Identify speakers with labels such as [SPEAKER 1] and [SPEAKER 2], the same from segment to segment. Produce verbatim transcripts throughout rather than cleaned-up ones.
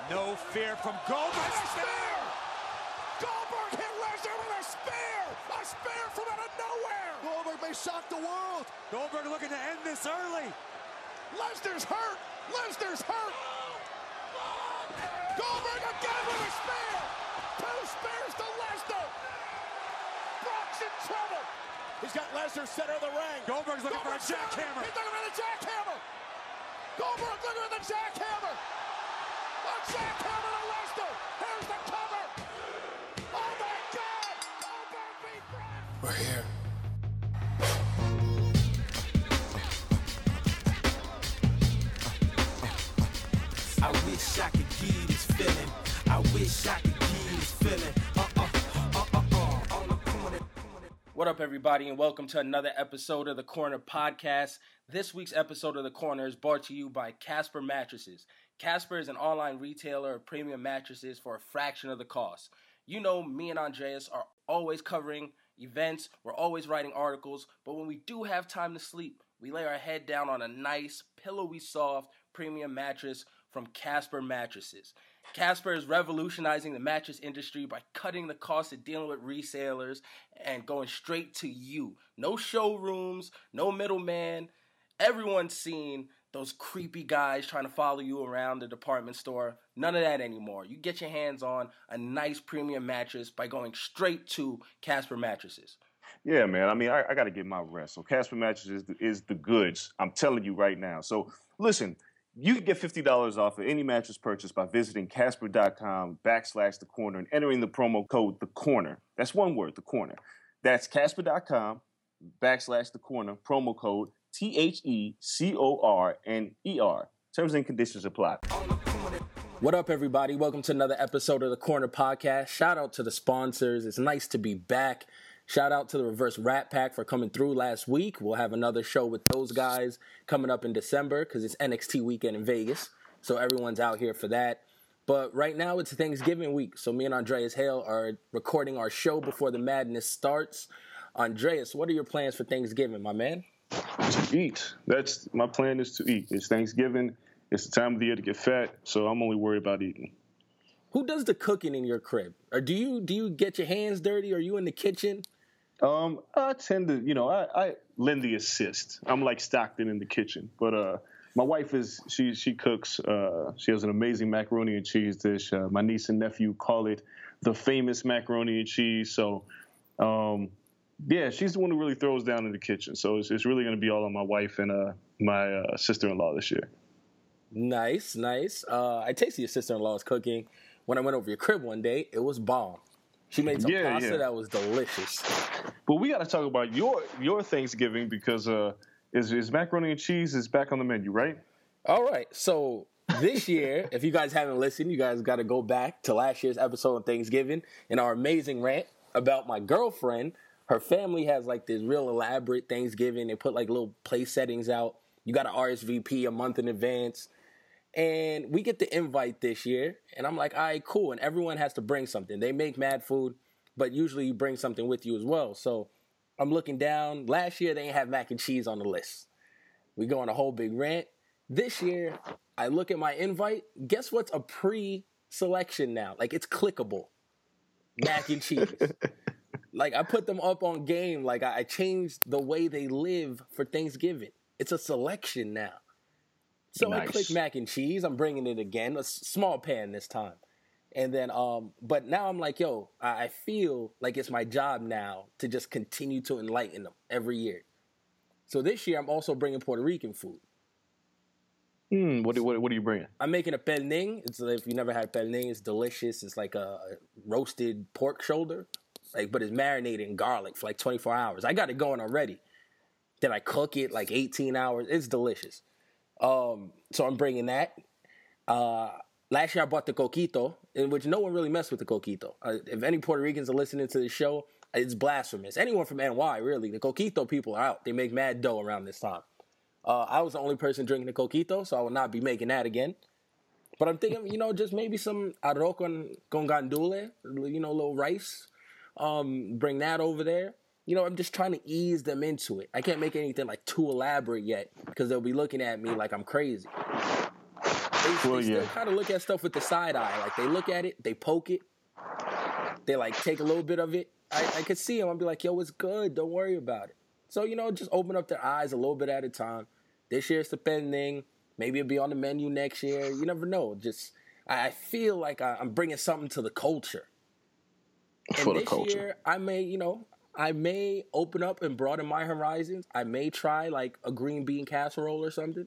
[SPEAKER 1] No fear from Goldberg.
[SPEAKER 2] A spear! Goldberg hit Lesnar with a spear! A spear from out of nowhere!
[SPEAKER 3] Goldberg may shock the world.
[SPEAKER 1] Goldberg looking to end this early.
[SPEAKER 2] Lesnar's hurt! Lesnar's hurt! Goldberg again with a spear! Two spears to Lesnar! Brock's in trouble! He's got Lesnar center of the ring.
[SPEAKER 1] Goldberg's looking
[SPEAKER 2] Goldberg
[SPEAKER 1] for a jackhammer.
[SPEAKER 2] He's looking for the jackhammer! Goldberg looking for the jackhammer! A jackhammer to Lesnar! Here's the cover! Oh my God! Goldberg beat Brock!
[SPEAKER 3] We're here.
[SPEAKER 4] I wish I could give this feeling. I wish I could give this feeling. Uh uh uh uh uh. On the corner.
[SPEAKER 5] What up, everybody, and welcome to another episode of the Corner Podcast. This week's episode of the Corner is brought to you by Casper Mattresses. Casper is an online retailer of premium mattresses for a fraction of the cost. You know, me and Andreas are always covering events, we're always writing articles, but when we do have time to sleep, we lay our head down on a nice, pillowy soft, premium mattress from Casper Mattresses. Casper is revolutionizing the mattress industry by cutting the cost of dealing with resellers and going straight to you. No showrooms, no middleman. Everyone's seen those creepy guys trying to follow you around the department store. None of that anymore. You get your hands on a nice premium mattress by going straight to Casper Mattresses.
[SPEAKER 6] Yeah, man. I mean, I, I got to get my rest. So Casper Mattresses is the, is the goods. I'm telling you right now. So listen, you can get fifty dollars off of any mattress purchase by visiting Casper.com backslash the corner and entering the promo code the corner. That's one word, the corner. That's Casper.com backslash the corner, promo code T H E C O R N E R. Terms and conditions apply.
[SPEAKER 5] What up, everybody? Welcome to another episode of the Corner Podcast. Shout out to the sponsors. It's nice to be back. Shout out to the Reverse Rat Pack for coming through last week. We'll have another show with those guys coming up in December because it's N X T weekend in Vegas. So everyone's out here for that. But right now it's Thanksgiving week. So me and Andreas Hale are recording our show before the madness starts. Andreas, what are your plans for Thanksgiving, my man?
[SPEAKER 6] To eat. That's my plan is to eat. It's Thanksgiving. It's the time of the year to get fat. So I'm only worried about eating.
[SPEAKER 5] Who does the cooking in your crib? Or do you do you get your hands dirty? Are you in the kitchen?
[SPEAKER 6] Um, I tend to, you know, I, I lend the assist. I'm like Stockton in the kitchen. But uh, my wife is, she she cooks. Uh, she has an amazing macaroni and cheese dish. Uh, my niece and nephew call it the famous macaroni and cheese. So, um, yeah, she's the one who really throws down in the kitchen. So it's, it's really going to be all on my wife and uh, my uh, sister-in-law this year.
[SPEAKER 5] Nice, nice. Uh, I tasted your sister-in-law's cooking when I went over your crib one day. It was bomb. She made some
[SPEAKER 6] Yeah,
[SPEAKER 5] pasta
[SPEAKER 6] yeah.
[SPEAKER 5] that was delicious.
[SPEAKER 6] But we got to talk about your your Thanksgiving because uh, is, is macaroni and cheese is back on the menu, right?
[SPEAKER 5] All right, so this year, if you guys haven't listened, you guys got to go back to last year's episode on Thanksgiving and our amazing rant about my girlfriend. Her family has like this real elaborate Thanksgiving. They put like little place settings out. You got to R S V P a month in advance. And we get the invite this year, and I'm like, all right, cool. And everyone has to bring something. They make mad food, but usually you bring something with you as well. So I'm looking down. Last year, they didn't have mac and cheese on the list. We go on a whole big rant. This year, I look at my invite. Guess what's a pre-selection now? Like, it's clickable. Mac and cheese. Like, I put them up on game. Like, I changed the way they live for Thanksgiving. It's a selection now. So
[SPEAKER 6] Nice.
[SPEAKER 5] I click mac and cheese. I'm bringing it again, a s- small pan this time. And then, um, but now I'm like, yo, I I feel like it's my job now to just continue to enlighten them every year. So this year, I'm also bringing Puerto Rican food.
[SPEAKER 6] Hmm. What, do- what what are you bringing?
[SPEAKER 5] I'm making a pelning. It's if you never had pelning, it's delicious. It's like a roasted pork shoulder, like but it's marinated in garlic for like twenty-four hours. I got it going already. Then I cook it like eighteen hours. It's delicious. Um, so I'm bringing that. Uh, last year I bought the coquito, in which no one really messed with the coquito. Uh, if any Puerto Ricans are listening to the show, it's blasphemous. Anyone from N Y, really. The coquito people are out. They make mad dough around this time. Uh, I was the only person drinking the coquito, so I will not be making that again. But I'm thinking, you know, just maybe some arroz con, con gandule, you know, a little rice. Um, bring that over there. You know, I'm just trying to ease them into it. I can't make anything like too elaborate yet because they'll be looking at me like I'm crazy. They,
[SPEAKER 6] Well,
[SPEAKER 5] they still
[SPEAKER 6] yeah.
[SPEAKER 5] kind of look at stuff with the side eye. Like they look at it, they poke it, they like take a little bit of it. I, I could see them. I'd be like, yo, it's good. Don't worry about it. So, you know, just open up their eyes a little bit at a time. This year's the pending. Maybe it'll be on the menu next year. You never know. Just I, I feel like I, I'm bringing something to the culture. And
[SPEAKER 6] For the
[SPEAKER 5] this
[SPEAKER 6] culture.
[SPEAKER 5] year, I may, you know, I may open up and broaden my horizons. I may try like a green bean casserole or something.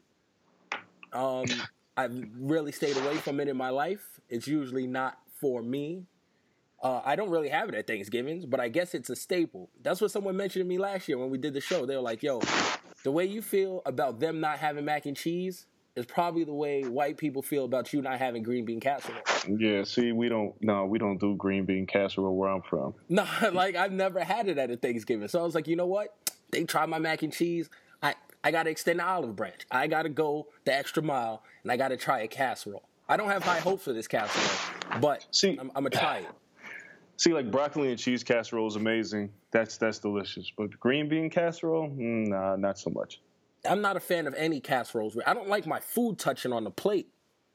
[SPEAKER 5] Um, I've really stayed away from it in my life. It's usually not for me. Uh, I don't really have it at Thanksgivings, but I guess it's a staple. That's what someone mentioned to me last year when we did the show. They were like, yo, the way you feel about them not having mac and cheese is probably the way white people feel about you not having green bean casserole.
[SPEAKER 6] Yeah, see, we don't, no, we don't do green bean casserole where I'm from.
[SPEAKER 5] No, like I've never had it at a Thanksgiving. So I was like, you know what? They tried my mac and cheese. I, I got to extend the olive branch. I got to go the extra mile, and I got to try a casserole. I don't have high hopes for this casserole, but
[SPEAKER 6] See-
[SPEAKER 5] I'm, I'm going to try it.
[SPEAKER 6] See, like broccoli and cheese casserole is amazing. That's that's delicious. But green bean casserole, mm, nah, not so much.
[SPEAKER 5] I'm not a fan of any casseroles. I don't like my food touching on the plate.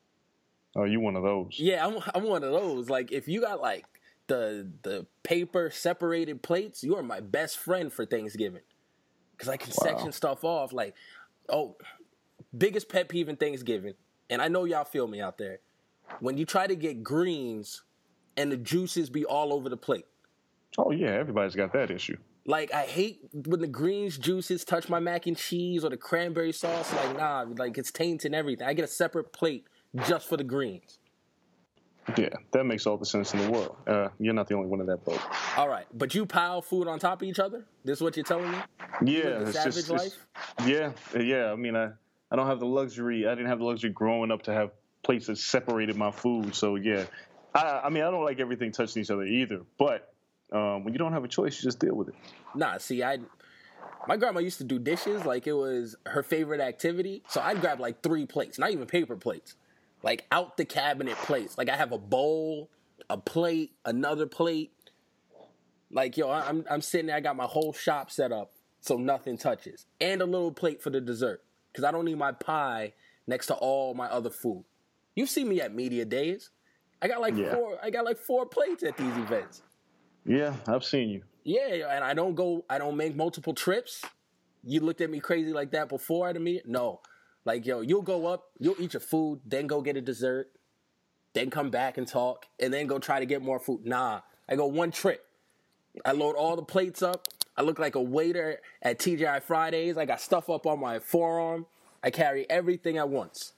[SPEAKER 6] Oh, you one of those?
[SPEAKER 5] Yeah, I'm, I'm one of those. Like, if you got, like, the the paper separated plates, you are my best friend for Thanksgiving. Because I can section stuff off. Like, oh, biggest pet peeve in Thanksgiving, and I know y'all feel me out there, when you try to get greens and the juices be all over the plate.
[SPEAKER 6] Oh yeah, everybody's got that issue.
[SPEAKER 5] Like, I hate when the greens juices touch my mac and cheese or the cranberry sauce. Like, nah, like, it's tainting everything. I get a separate plate just for the greens.
[SPEAKER 6] Yeah, that makes all the sense in the world. Uh, you're not the only one in that boat.
[SPEAKER 5] All right, but you pile food on top of each other? This is what you're telling me?
[SPEAKER 6] Yeah,
[SPEAKER 5] live the
[SPEAKER 6] it's
[SPEAKER 5] savage
[SPEAKER 6] just
[SPEAKER 5] life?
[SPEAKER 6] it's- yeah, yeah. I mean, I I don't have the luxury. I didn't have the luxury growing up to have plates that separated my food. So yeah, I I mean, I don't like everything touching each other either. But um, when you don't have a choice, you just deal with it.
[SPEAKER 5] Nah, see, I, my grandma used to do dishes like it was her favorite activity. So I'd grab like three plates, not even paper plates, like out the cabinet plates. Like I have a bowl, a plate, another plate. Like, yo, I'm I'm sitting there, I got my whole shop set up so nothing touches. And a little plate for the dessert. Because I don't need my pie next to all my other food. You see me at media days. I got like
[SPEAKER 6] Yeah.
[SPEAKER 5] four I got like four plates at these events.
[SPEAKER 6] Yeah, I've seen you.
[SPEAKER 5] Yeah, and I don't go, I don't make multiple trips. You looked at me crazy like that before at a meeting? No. Like, yo, you'll go up, you'll eat your food, then go get a dessert, then come back and talk, and then go try to get more food. Nah, I go one trip. I load all the plates up. I look like a waiter at T G I Fridays. I got stuff up on my forearm. I carry everything at once.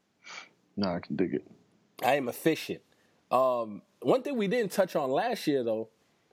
[SPEAKER 6] No, I can dig it.
[SPEAKER 5] I am efficient. Um, one thing we didn't touch on last year, though,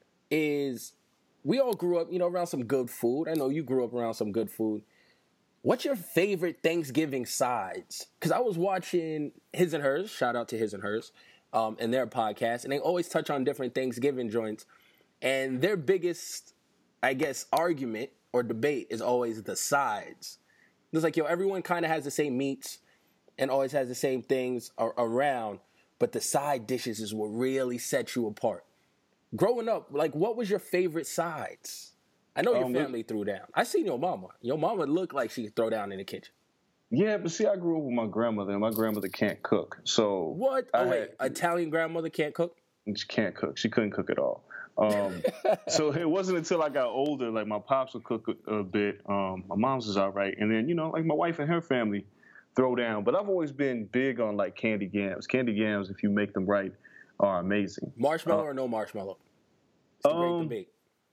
[SPEAKER 5] is we all grew up, you know, around some good food. I know you grew up around some good food. What's your favorite Thanksgiving sides? Because I was watching His and Hers, shout out to His and Hers, um, and their podcast, and they always touch on different Thanksgiving joints. And their biggest, I guess, argument or debate is always the sides. It's like, yo, everyone kind of has the same meats and always has the same things ar- around, but the side dishes is what really sets you apart. Growing up, like, what was your favorite sides? I know your
[SPEAKER 6] Um,
[SPEAKER 5] family threw down. I seen your mama. Your mama looked like she could throw down in the kitchen.
[SPEAKER 6] Yeah, but see, I grew up with my grandmother, and my grandmother can't cook. So
[SPEAKER 5] What?
[SPEAKER 6] I
[SPEAKER 5] Oh, wait,
[SPEAKER 6] had-
[SPEAKER 5] Italian grandmother can't cook?
[SPEAKER 6] she can't cook. She couldn't cook at all. Um, so it wasn't until I got older, like my pops would cook a, a bit. Um, my mom's is all right, and then you know, like my wife and her family throw down. But I've always been big on like candy yams. Candy yams, if you make them right, are amazing.
[SPEAKER 5] Marshmallow
[SPEAKER 6] Uh,
[SPEAKER 5] or no marshmallow? It's a great
[SPEAKER 6] um,
[SPEAKER 5] debate.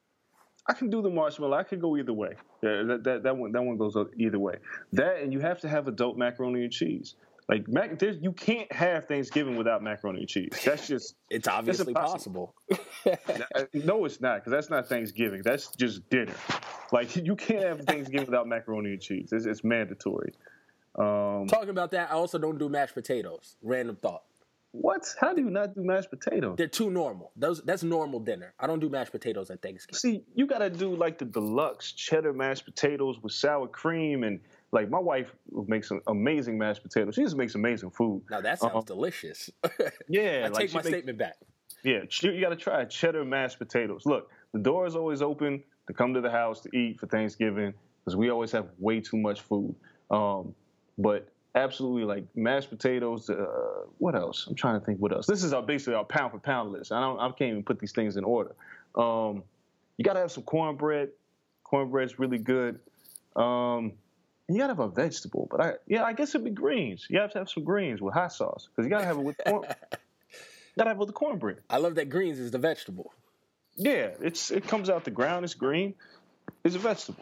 [SPEAKER 6] I can do the marshmallow. I could go either way. Yeah, that, that that one that one goes either way. That and you have to have adult macaroni and cheese. Like mac, there's, you can't have Thanksgiving without macaroni and cheese. That's just
[SPEAKER 5] It's obviously
[SPEAKER 6] impossible.
[SPEAKER 5] possible.
[SPEAKER 6] Uh, no, it's not, because that's not Thanksgiving. That's just dinner. Like, you can't have Thanksgiving without macaroni and cheese. It's, it's mandatory. Um,
[SPEAKER 5] Talking about that, I also don't do mashed potatoes. Random thought.
[SPEAKER 6] what? How do you not do mashed potatoes?
[SPEAKER 5] They're too normal. Those That's normal dinner. I don't do mashed potatoes at Thanksgiving.
[SPEAKER 6] See, you got to do, like, the deluxe cheddar mashed potatoes with sour cream. And, like, my wife makes some amazing mashed potatoes. She just makes amazing food.
[SPEAKER 5] Now, that sounds
[SPEAKER 6] Um,
[SPEAKER 5] delicious.
[SPEAKER 6] Yeah.
[SPEAKER 5] I
[SPEAKER 6] like,
[SPEAKER 5] take
[SPEAKER 6] she
[SPEAKER 5] my
[SPEAKER 6] makes-
[SPEAKER 5] statement back.
[SPEAKER 6] Yeah, you, you got to try cheddar mashed potatoes. Look, the door is always open to come to the house to eat for Thanksgiving because we always have way too much food. Um, but absolutely like mashed potatoes. Uh, what else? I'm trying to think. What else? This is our basically our pound for pound list. I don't. I can't even put these things in order. Um, you got to have some cornbread. Cornbread's really good. Um, you got to have a vegetable, but I yeah, I guess it'd be greens. You have to have some greens with hot sauce because you got to have it with corn. Got to have it with the cornbread.
[SPEAKER 5] I love that greens is the vegetable.
[SPEAKER 6] Yeah, it's it comes out the ground. It's green. It's a vegetable.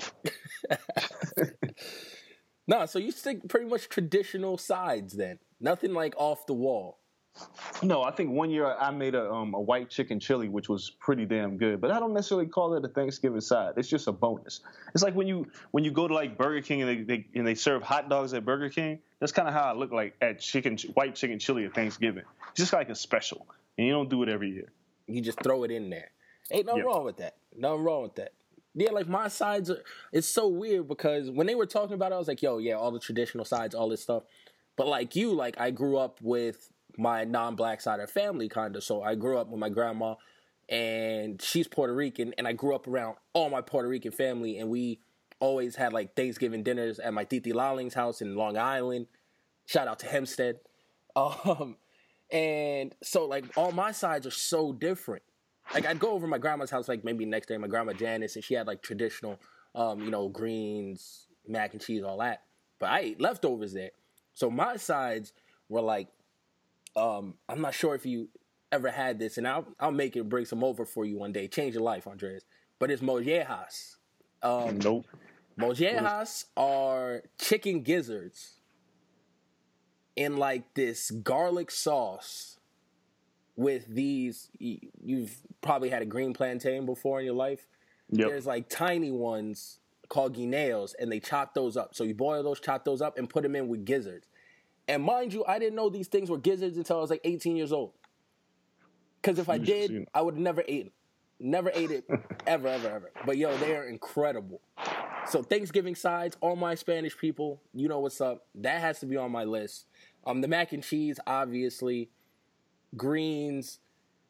[SPEAKER 5] Nah, so you stick pretty much traditional sides then. Nothing like off the wall.
[SPEAKER 6] No, I think one year I made a um, a white chicken chili, which was pretty damn good. But I don't necessarily call it a Thanksgiving side. It's just a bonus. It's like when you when you go to like Burger King and they, they and they serve hot dogs at Burger King. That's kind of how I look like at chicken white chicken chili at Thanksgiving. It's just like a special, and you don't do it every year.
[SPEAKER 5] You just throw it in there. Ain't nothing
[SPEAKER 6] Yep.
[SPEAKER 5] wrong with that. Nothing wrong with that. Yeah, like my sides are, it's so weird because when they were talking about it, I was like, yo, yeah, all the traditional sides, all this stuff. But like you, like I grew up with my non-black side of family kind of. So I grew up with my grandma and she's Puerto Rican and I grew up around all my Puerto Rican family and we always had like Thanksgiving dinners at my Titi Lalling's house in Long Island. Shout out to Hempstead. Um, and so like all my sides are so different. Like I'd go over to my grandma's house like maybe next day, my grandma Janice, and she had like traditional, um, you know, greens, mac and cheese, all that. But I ate leftovers there. So my sides were like, um, I'm not sure if you ever had this, and I'll I'll make it bring some over for you one day. Change your life, Andres. But it's mollejas. Um,
[SPEAKER 6] Nope.
[SPEAKER 5] Mollejas are chicken gizzards in like this garlic sauce with these. You've probably had a green plantain before in your life.
[SPEAKER 6] Yep.
[SPEAKER 5] There's like tiny ones called guineos, and they chop those up. So you boil those, chop those up, and put them in with gizzards. And mind you, I didn't know these things were gizzards until I was like eighteen years old. Because if I
[SPEAKER 6] You should see
[SPEAKER 5] did,
[SPEAKER 6] 'em.
[SPEAKER 5] I would have never ate it. Never ate it, ever, ever, ever. But yo, they are incredible. So Thanksgiving sides, all my Spanish people, you know what's up. That has to be on my list. Um, the mac and cheese, obviously. Greens.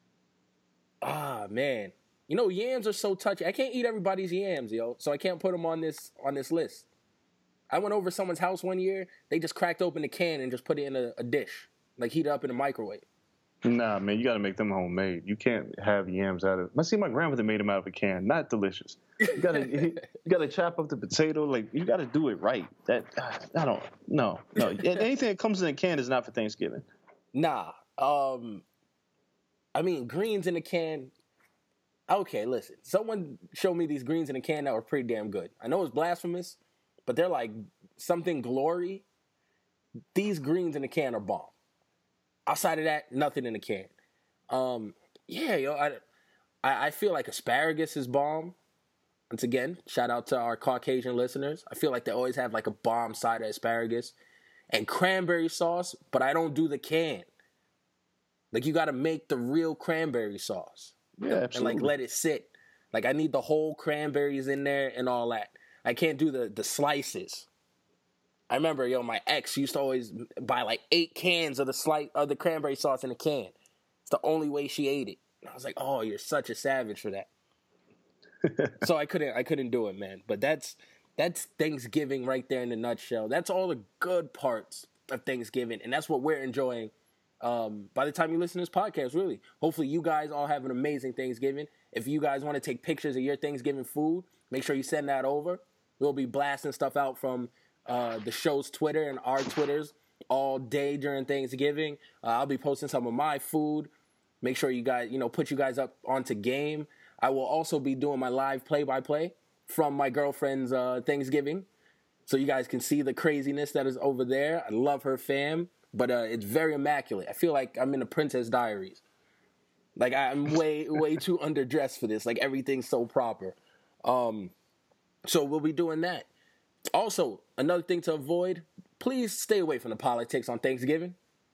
[SPEAKER 5] Ah, man. You know, yams are so touchy. I can't eat everybody's yams, yo. So I can't put them on this on this list. I went over to someone's house one year. They just cracked open a can and just put it in a, a dish. Like heat it up in a microwave.
[SPEAKER 6] Nah, man, you got to make them homemade. You can't have yams out of. I see my grandmother made them out of a can. Not delicious. You gotta, you gotta chop up the potato. Like you gotta do it right. That I don't. No, no. Anything that comes in a can is not for Thanksgiving.
[SPEAKER 5] Nah. Um. I mean, greens in a can. Okay, listen. Someone showed me these greens in a can that were pretty damn good. I know it's blasphemous, but they're like something glory. These greens in a can are bomb. Outside of that, nothing in a can. Um, yeah, yo, I, I, I feel like asparagus is bomb. Once again, shout out to our Caucasian listeners. I feel like they always have like a bomb side of asparagus. And cranberry sauce, but I don't do the can. Like, you got to make the real cranberry sauce.
[SPEAKER 6] Yeah, absolutely.
[SPEAKER 5] And, like, let it sit. Like, I need the whole cranberries in there and all that. I can't do the, the slices. I remember, yo, my ex used to always buy, like, eight cans of the slice of the cranberry sauce in a can. It's the only way she ate it. And I was like, oh, you're such a savage for that. So I couldn't I couldn't do it, man. But that's that's Thanksgiving right there in a nutshell. That's all the good parts of Thanksgiving, and that's what we're enjoying um, by the time you listen to this podcast, really. Hopefully you guys all have an amazing Thanksgiving. If you guys want to take pictures of your Thanksgiving food, make sure you send that over. We'll be blasting stuff out from uh, the show's Twitter and our Twitters all day during Thanksgiving. Uh, I'll be posting some of my food. Make sure you guys, you know, put you guys up onto game. I will also be doing my live play-by-play from my girlfriend's uh, Thanksgiving. So you guys can see the craziness that is over there. I love her fam, but uh, it's very immaculate. I feel like I'm in the Princess Diaries. Like, I'm way, way too underdressed for this. Like, everything's so proper. Um, so we'll be doing that. Also, another thing to avoid, please stay away from the politics on Thanksgiving.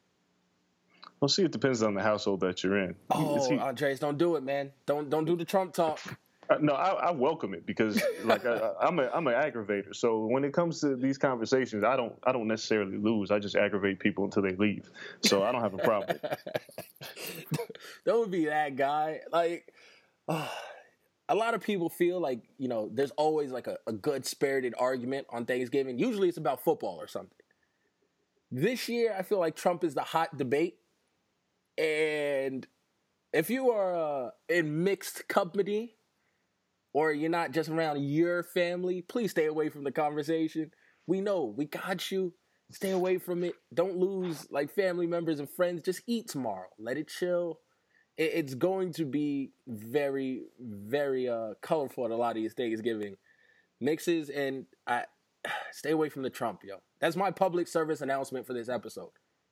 [SPEAKER 6] Well, see, it depends on the household that you're in. Is
[SPEAKER 5] Oh,
[SPEAKER 6] he-
[SPEAKER 5] Andres, don't do it, man. Don't don't do the Trump talk.
[SPEAKER 6] Uh, no, I, I welcome it because, like, I, I'm a I'm an aggravator. So when it comes to these conversations, I don't I don't necessarily lose. I just aggravate people until they leave. So I don't have a problem.
[SPEAKER 5] Don't be that guy. Like, uh, a lot of people feel like, you know, there's always like a, a good spirited argument on Thanksgiving. Usually it's about football or something. this year, I feel like Trump is the hot debate. And if you are uh, in mixed company or you're not just around your family, please stay away from the conversation. We know. We got you. Stay away from it. Don't lose like family members and friends. Just eat tomorrow. Let it chill. It, it's going to be very, very uh, colorful at a lot of these Thanksgiving mixes. And I stay away from the Trump, yo. That's my public service announcement for this episode.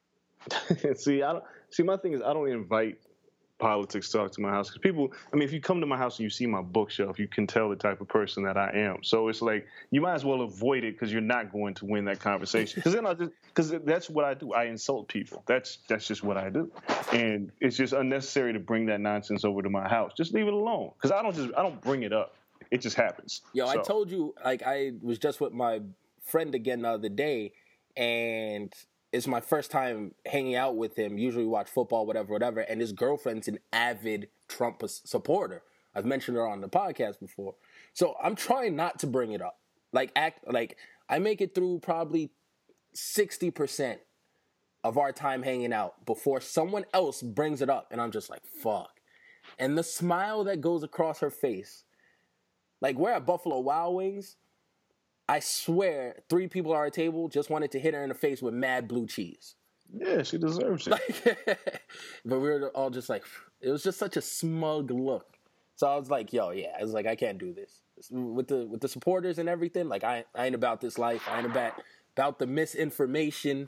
[SPEAKER 6] see, I don't see. My thing is, I don't invite politics talk to my house because people. I mean, if you come to my house and you see my bookshelf, you can tell the type of person that I am. So it's like you might as well avoid it because you're not going to win that conversation. Because then I just because that's what I do. I insult people. That's that's just what I do, and it's just unnecessary to bring that nonsense over to my house. Just leave it alone because I don't just I don't bring it up. It just happens.
[SPEAKER 5] Yo,
[SPEAKER 6] so.
[SPEAKER 5] I told you, like I was just with my friend again the other day, and it's my first time hanging out with him. Usually we watch football, whatever, whatever. And his girlfriend's an avid Trump supporter. I've mentioned her on the podcast before. So I'm trying not to bring it up. Like, act like I make it through probably sixty percent of our time hanging out before someone else brings it up. And I'm just like, fuck. And the smile that goes across her face. Like, we're at Buffalo Wild Wings. I swear, three people at our table just wanted to hit her in the face with mad blue cheese.
[SPEAKER 6] Yeah, she deserves it.
[SPEAKER 5] Like, but we were all just like, it was just such a smug look. So I was like, yo, yeah. I was like, I can't do this. With the with the supporters and everything, like, I, I ain't about this life. I ain't about, about the misinformation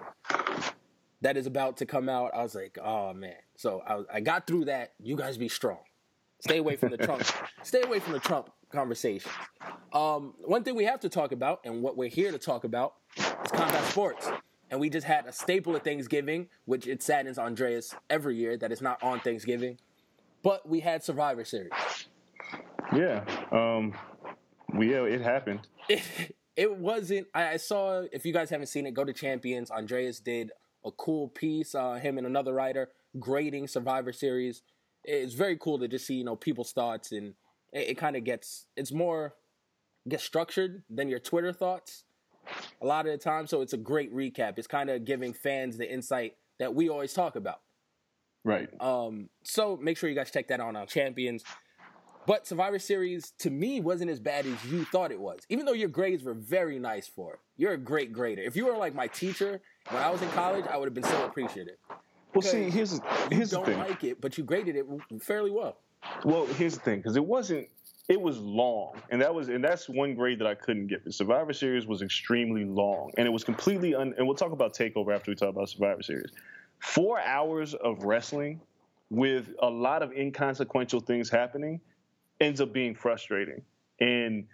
[SPEAKER 5] that is about to come out. I was like, oh, man. So I, I got through that. You guys be strong. Stay away from the Trump. Stay away from the Trump conversation. Um, one thing we have to talk about, and what we're here to talk about, is combat sports. And we just had a staple of Thanksgiving, which it saddens Andreas every year that it's not on Thanksgiving. But we had Survivor Series.
[SPEAKER 6] Yeah. Um, we, yeah, it happened.
[SPEAKER 5] It, it wasn't. I, I saw, if you guys haven't seen it, go to Champions. Andreas did a cool piece, uh, him and another writer, grading Survivor Series. It's very cool to just see, you know, people's thoughts, and it, it kind of gets, it's more, gets structured than your Twitter thoughts a lot of the time. So it's a great recap. It's kind of giving fans the insight that we always talk about.
[SPEAKER 6] Right.
[SPEAKER 5] Um. So make sure you guys check that out on Champions. But Survivor Series, to me, wasn't as bad as you thought it was. Even though your grades were very nice for it. You're a great grader. If you were like my teacher when I was in college, I would have been so appreciative.
[SPEAKER 6] Well, see, here's, here's the
[SPEAKER 5] thing. You
[SPEAKER 6] thing.
[SPEAKER 5] don't like it, but you graded it fairly well.
[SPEAKER 6] Well, here's the thing, because it wasn't, it was long. And that was, and that's one grade that I couldn't get. The Survivor Series was extremely long. And it was completely, un, and we'll talk about TakeOver after we talk about Survivor Series. Four hours of wrestling with a lot of inconsequential things happening ends up being frustrating. And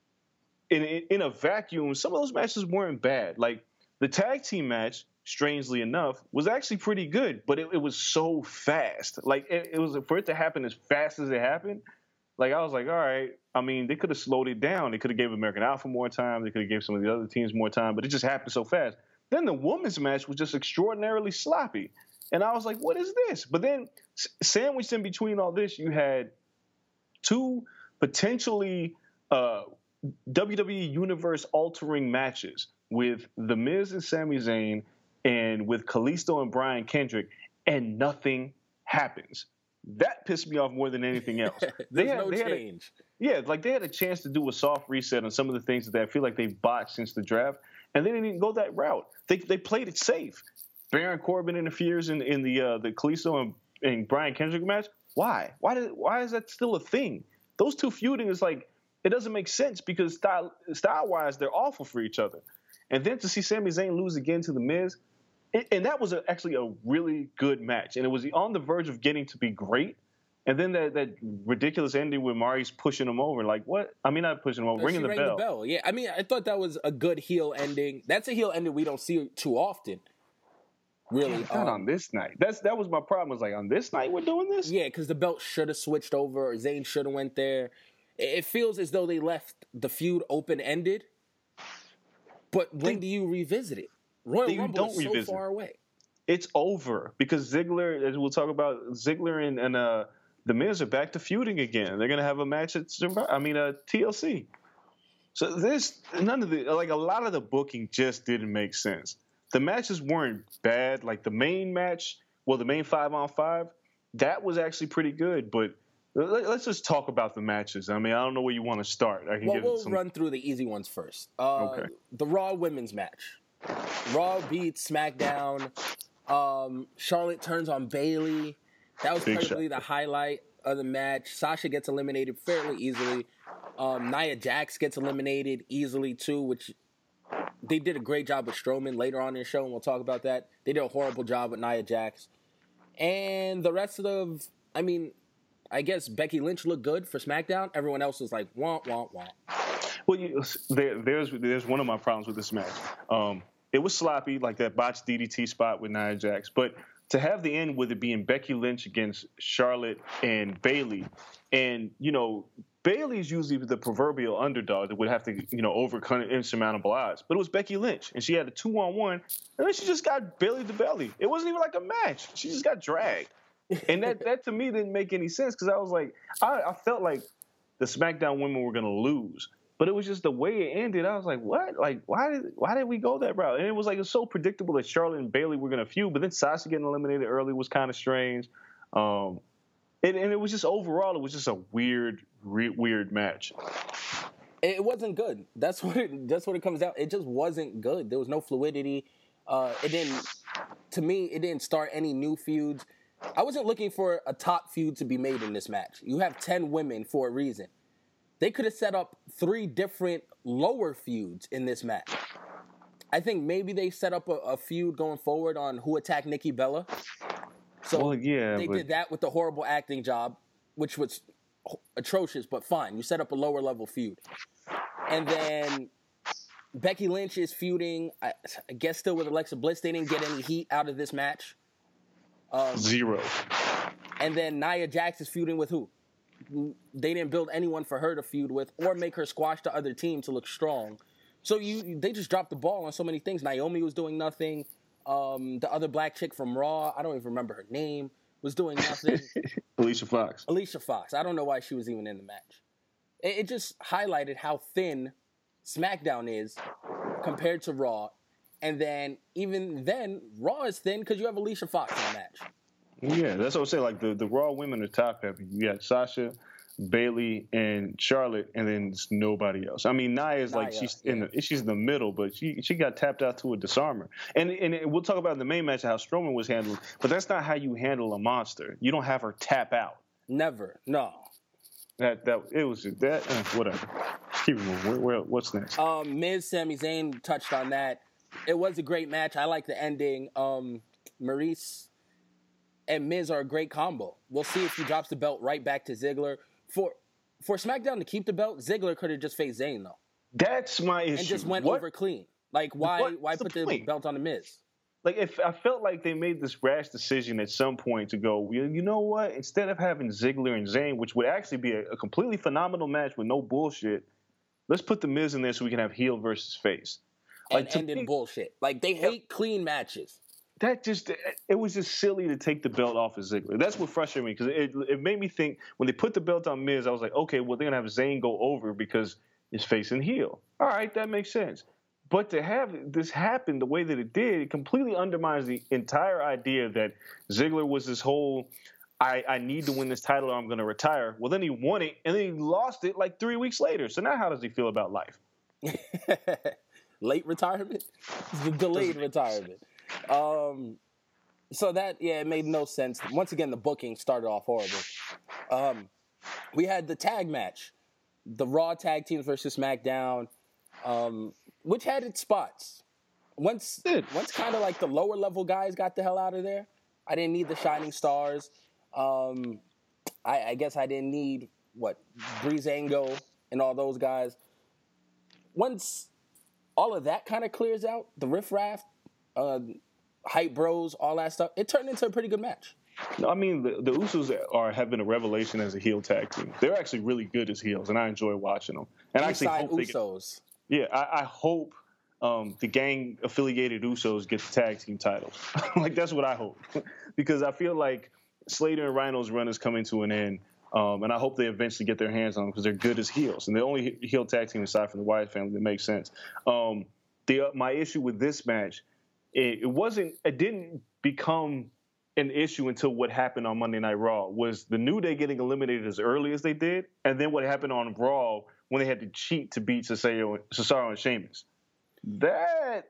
[SPEAKER 6] in, in, in a vacuum, some of those matches weren't bad. Like the tag team match, strangely enough, was actually pretty good, but it, it was so fast. Like it, it was for it to happen as fast as it happened. Like I was like, all right. I mean, they could have slowed it down. They could have gave American Alpha more time. They could have gave some of the other teams more time, but it just happened so fast. Then the women's match was just extraordinarily sloppy, and I was like, what is this? But then s- sandwiched in between all this, you had two potentially uh, W W E Universe altering matches with The Miz and Sami Zayn, and with Kalisto and Brian Kendrick, and nothing happens. That pissed me off more than anything else.
[SPEAKER 5] There's
[SPEAKER 6] they had,
[SPEAKER 5] no
[SPEAKER 6] they
[SPEAKER 5] change.
[SPEAKER 6] Had a, yeah, like they had a chance to do a soft reset on some of the things that I feel like they've botched since the draft, and they didn't even go that route. They they played it safe. Baron Corbin interferes in in the uh, the Kalisto and, and Brian Kendrick match. Why? Why did why is that still a thing? Those two feuding is like, it doesn't make sense because style style wise they're awful for each other. And then to see Sami Zayn lose again to The Miz. And that was a, actually a really good match. And it was on the verge of getting to be great. And then that, that ridiculous ending where Mari's pushing him over. Like, what? I mean, not pushing him over, ringing the bell.
[SPEAKER 5] the bell. Yeah, I mean, I thought that was a good heel ending. That's a heel ending we don't see too often. Really.
[SPEAKER 6] Yeah, not um, on this night. That's That was my problem. Was like, on this night we're doing this?
[SPEAKER 5] Yeah, because the belt should have switched over, or Zayn should have went there. It feels as though they left the feud open-ended. But when they, do you revisit it? Royal Rumble
[SPEAKER 6] don't
[SPEAKER 5] is so
[SPEAKER 6] revisit.
[SPEAKER 5] far away.
[SPEAKER 6] It's over because Ziggler, as we'll talk about, Ziggler and, and uh, The Miz are back to feuding again. They're gonna have a match at I mean, uh, T L C. So this none of the like a lot of the booking just didn't make sense. the matches weren't bad. Like the main match, well, the main five on five, that was actually pretty good. But let, let's just talk about the matches. I mean, I don't know where you want to start. I can
[SPEAKER 5] well,
[SPEAKER 6] give
[SPEAKER 5] we'll
[SPEAKER 6] some...
[SPEAKER 5] run through the easy ones first. Uh,
[SPEAKER 6] okay.
[SPEAKER 5] The Raw women's match. Raw beats SmackDown. Um, Charlotte turns on Bayley. That was
[SPEAKER 6] Big
[SPEAKER 5] probably
[SPEAKER 6] shot.
[SPEAKER 5] the highlight of the match. Sasha gets eliminated fairly easily. Um, Nia Jax gets eliminated easily too, which they did a great job with Strowman later on in the show, and we'll talk about that. They did a horrible job with Nia Jax. And the rest of, I mean, I guess Becky Lynch looked good for SmackDown. Everyone else was like, wah, wah, wah.
[SPEAKER 6] Well, you, there, there's there's one of my problems with this match. Um, it was sloppy, like that botched D D T spot with Nia Jax, but to have the end with it being Becky Lynch against Charlotte and Bayley, and, you know, Bayley's usually the proverbial underdog that would have to, you know, overcome insurmountable odds. But it was Becky Lynch, and she had a two-on-one, and then she just got belly to belly. It wasn't even like a match. She just got dragged. And that, that to me, didn't make any sense because I was like, I, I felt like the SmackDown women were going to lose. But it was just the way it ended. I was like, what? Like, why did why did we go that route? And it was like, it's so predictable that Charlotte and Bayley were going to feud, but then Sasha getting eliminated early was kind of strange. Um, and, and it was just overall, it was just a weird, re- weird match.
[SPEAKER 5] It wasn't good. That's what it, that's what it comes down. It just wasn't good. There was no fluidity. Uh, it didn't, to me, it didn't start any new feuds. I wasn't looking for a top feud to be made in this match. You have ten women for a reason. They could have set up three different lower feuds in this match. I think maybe they set up a, a feud going forward on who attacked Nikki Bella. So
[SPEAKER 6] well, yeah,
[SPEAKER 5] they
[SPEAKER 6] but...
[SPEAKER 5] did that with the horrible acting job, which was atrocious, but fine. You set up a lower level feud. And then Becky Lynch is feuding, I, I guess still with Alexa Bliss. They didn't get any heat out of this match. Um,
[SPEAKER 6] Zero.
[SPEAKER 5] And then Nia Jax is feuding with who? They didn't build anyone for her to feud with or make her squash the other team to look strong. So you they just dropped the ball on so many things. Naomi was doing nothing. Um, the other black chick from Raw, I don't even remember her name, was doing nothing.
[SPEAKER 6] Alicia Fox.
[SPEAKER 5] Alicia Fox. I don't know why she was even in the match. It, it just highlighted how thin SmackDown is compared to Raw. And then, even then, Raw is thin because you have Alicia Fox in the match.
[SPEAKER 6] Yeah, that's what I'm saying. Like, the, the Raw women are top heavy. You got Sasha, Bayley, and Charlotte, and then it's nobody else. I mean, Nia is
[SPEAKER 5] Nia,
[SPEAKER 6] like, she's
[SPEAKER 5] yeah.
[SPEAKER 6] in the she's in the middle, but she she got tapped out to a disarmer. And and we'll talk about in the main match how Strowman was handled, but that's not how you handle a monster. You don't have her tap out.
[SPEAKER 5] Never. No.
[SPEAKER 6] That that it was just that uh, whatever. Keep it moving. Where, where, what's next?
[SPEAKER 5] Um, Miz, Sami Zayn touched on that. It was a great match. I like the ending. Um, Maurice and Miz are a great combo. We'll see if he drops the belt right back to Ziggler. For for SmackDown to keep the belt, Ziggler could have just faced Zayn though,
[SPEAKER 6] That's my issue.
[SPEAKER 5] and just went
[SPEAKER 6] what?
[SPEAKER 5] over clean. Like why
[SPEAKER 6] What's
[SPEAKER 5] why
[SPEAKER 6] the
[SPEAKER 5] put the
[SPEAKER 6] point?
[SPEAKER 5] belt on the Miz?
[SPEAKER 6] Like, if I felt like they made this rash decision at some point to go, you you know what? Instead of having Ziggler and Zayn, which would actually be a, a completely phenomenal match with no bullshit, let's put the Miz in there so we can have heel versus face.
[SPEAKER 5] And
[SPEAKER 6] Like, to
[SPEAKER 5] end in
[SPEAKER 6] me,
[SPEAKER 5] bullshit. Like they hate clean matches.
[SPEAKER 6] that just it was just silly to take the belt off of Ziggler. That's what frustrated me because it it made me think when they put the belt on Miz, I was like, okay, well they're gonna have Zayn go over because it's face and heel. All right, that makes sense. But to have this happen the way that it did, it completely undermines the entire idea that Ziggler was this whole, I, I need to win this title or I'm going to retire. Well, then he won it, and then he lost it like three weeks later. So now how does he feel about life?
[SPEAKER 5] Late retirement? Delayed retirement. Um, so that, yeah, it made no sense. Once again, the booking started off horrible. Um, we had the tag match. The Raw tag teams versus SmackDown. Um, which had its spots. Once, once kind of like the lower level guys got the hell out of there, I didn't need the Shining Stars. Um, I, I guess I didn't need, what, Breezango and all those guys. Once all of that kind of clears out, the riffraff, uh, hype bros, all that stuff, it turned into a pretty good match.
[SPEAKER 6] No, I mean, the, the Usos are have been a revelation as a heel tag team. They're actually really good as heels, and I enjoy watching them. And I actually
[SPEAKER 5] Inside
[SPEAKER 6] hope they
[SPEAKER 5] Usos.
[SPEAKER 6] Get, yeah, I, I hope um, the gang-affiliated Usos get the tag team titles. Like, that's what I hope. Because I feel like Slater and Rhino's run is coming to an end, um, and I hope they eventually get their hands on them because they're good as heels. And the only heel tag team aside from the Wyatt family that makes sense. Um, the uh, my issue with this match it, it wasn't. It didn't become an issue until what happened on Monday Night Raw. Was the New Day getting eliminated as early as they did, and then what happened on Raw when they had to cheat to beat Cesaro, Cesaro and Sheamus. That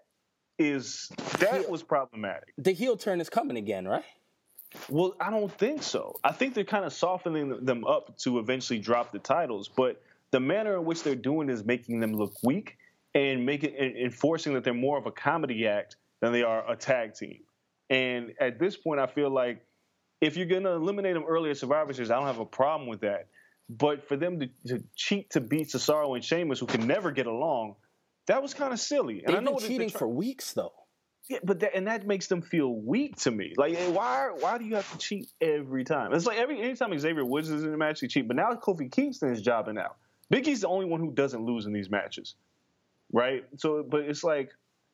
[SPEAKER 6] is that was problematic.
[SPEAKER 5] The heel turn is coming again, right?
[SPEAKER 6] Well, I don't think so. I think they're kind of softening them up to eventually drop the titles, but the manner in which they're doing is making them look weak and making and enforcing that they're more of a comedy act than they are a tag team. And at this point, I feel like if you're going to eliminate them early at Survivor Series, I don't have a problem with that. But for them to, to cheat to beat Cesaro and Sheamus, who can never get along, that was kind of silly. And
[SPEAKER 5] They've
[SPEAKER 6] I know
[SPEAKER 5] been cheating try- for weeks, though.
[SPEAKER 6] Yeah, but that, and that makes them feel weak to me. Like, why why do you have to cheat every time? It's like every anytime Xavier Woods is in a match, he cheat. But now Kofi Kingston is jobbing out. Big E's the only one who doesn't lose in these matches, right? So, but it's like,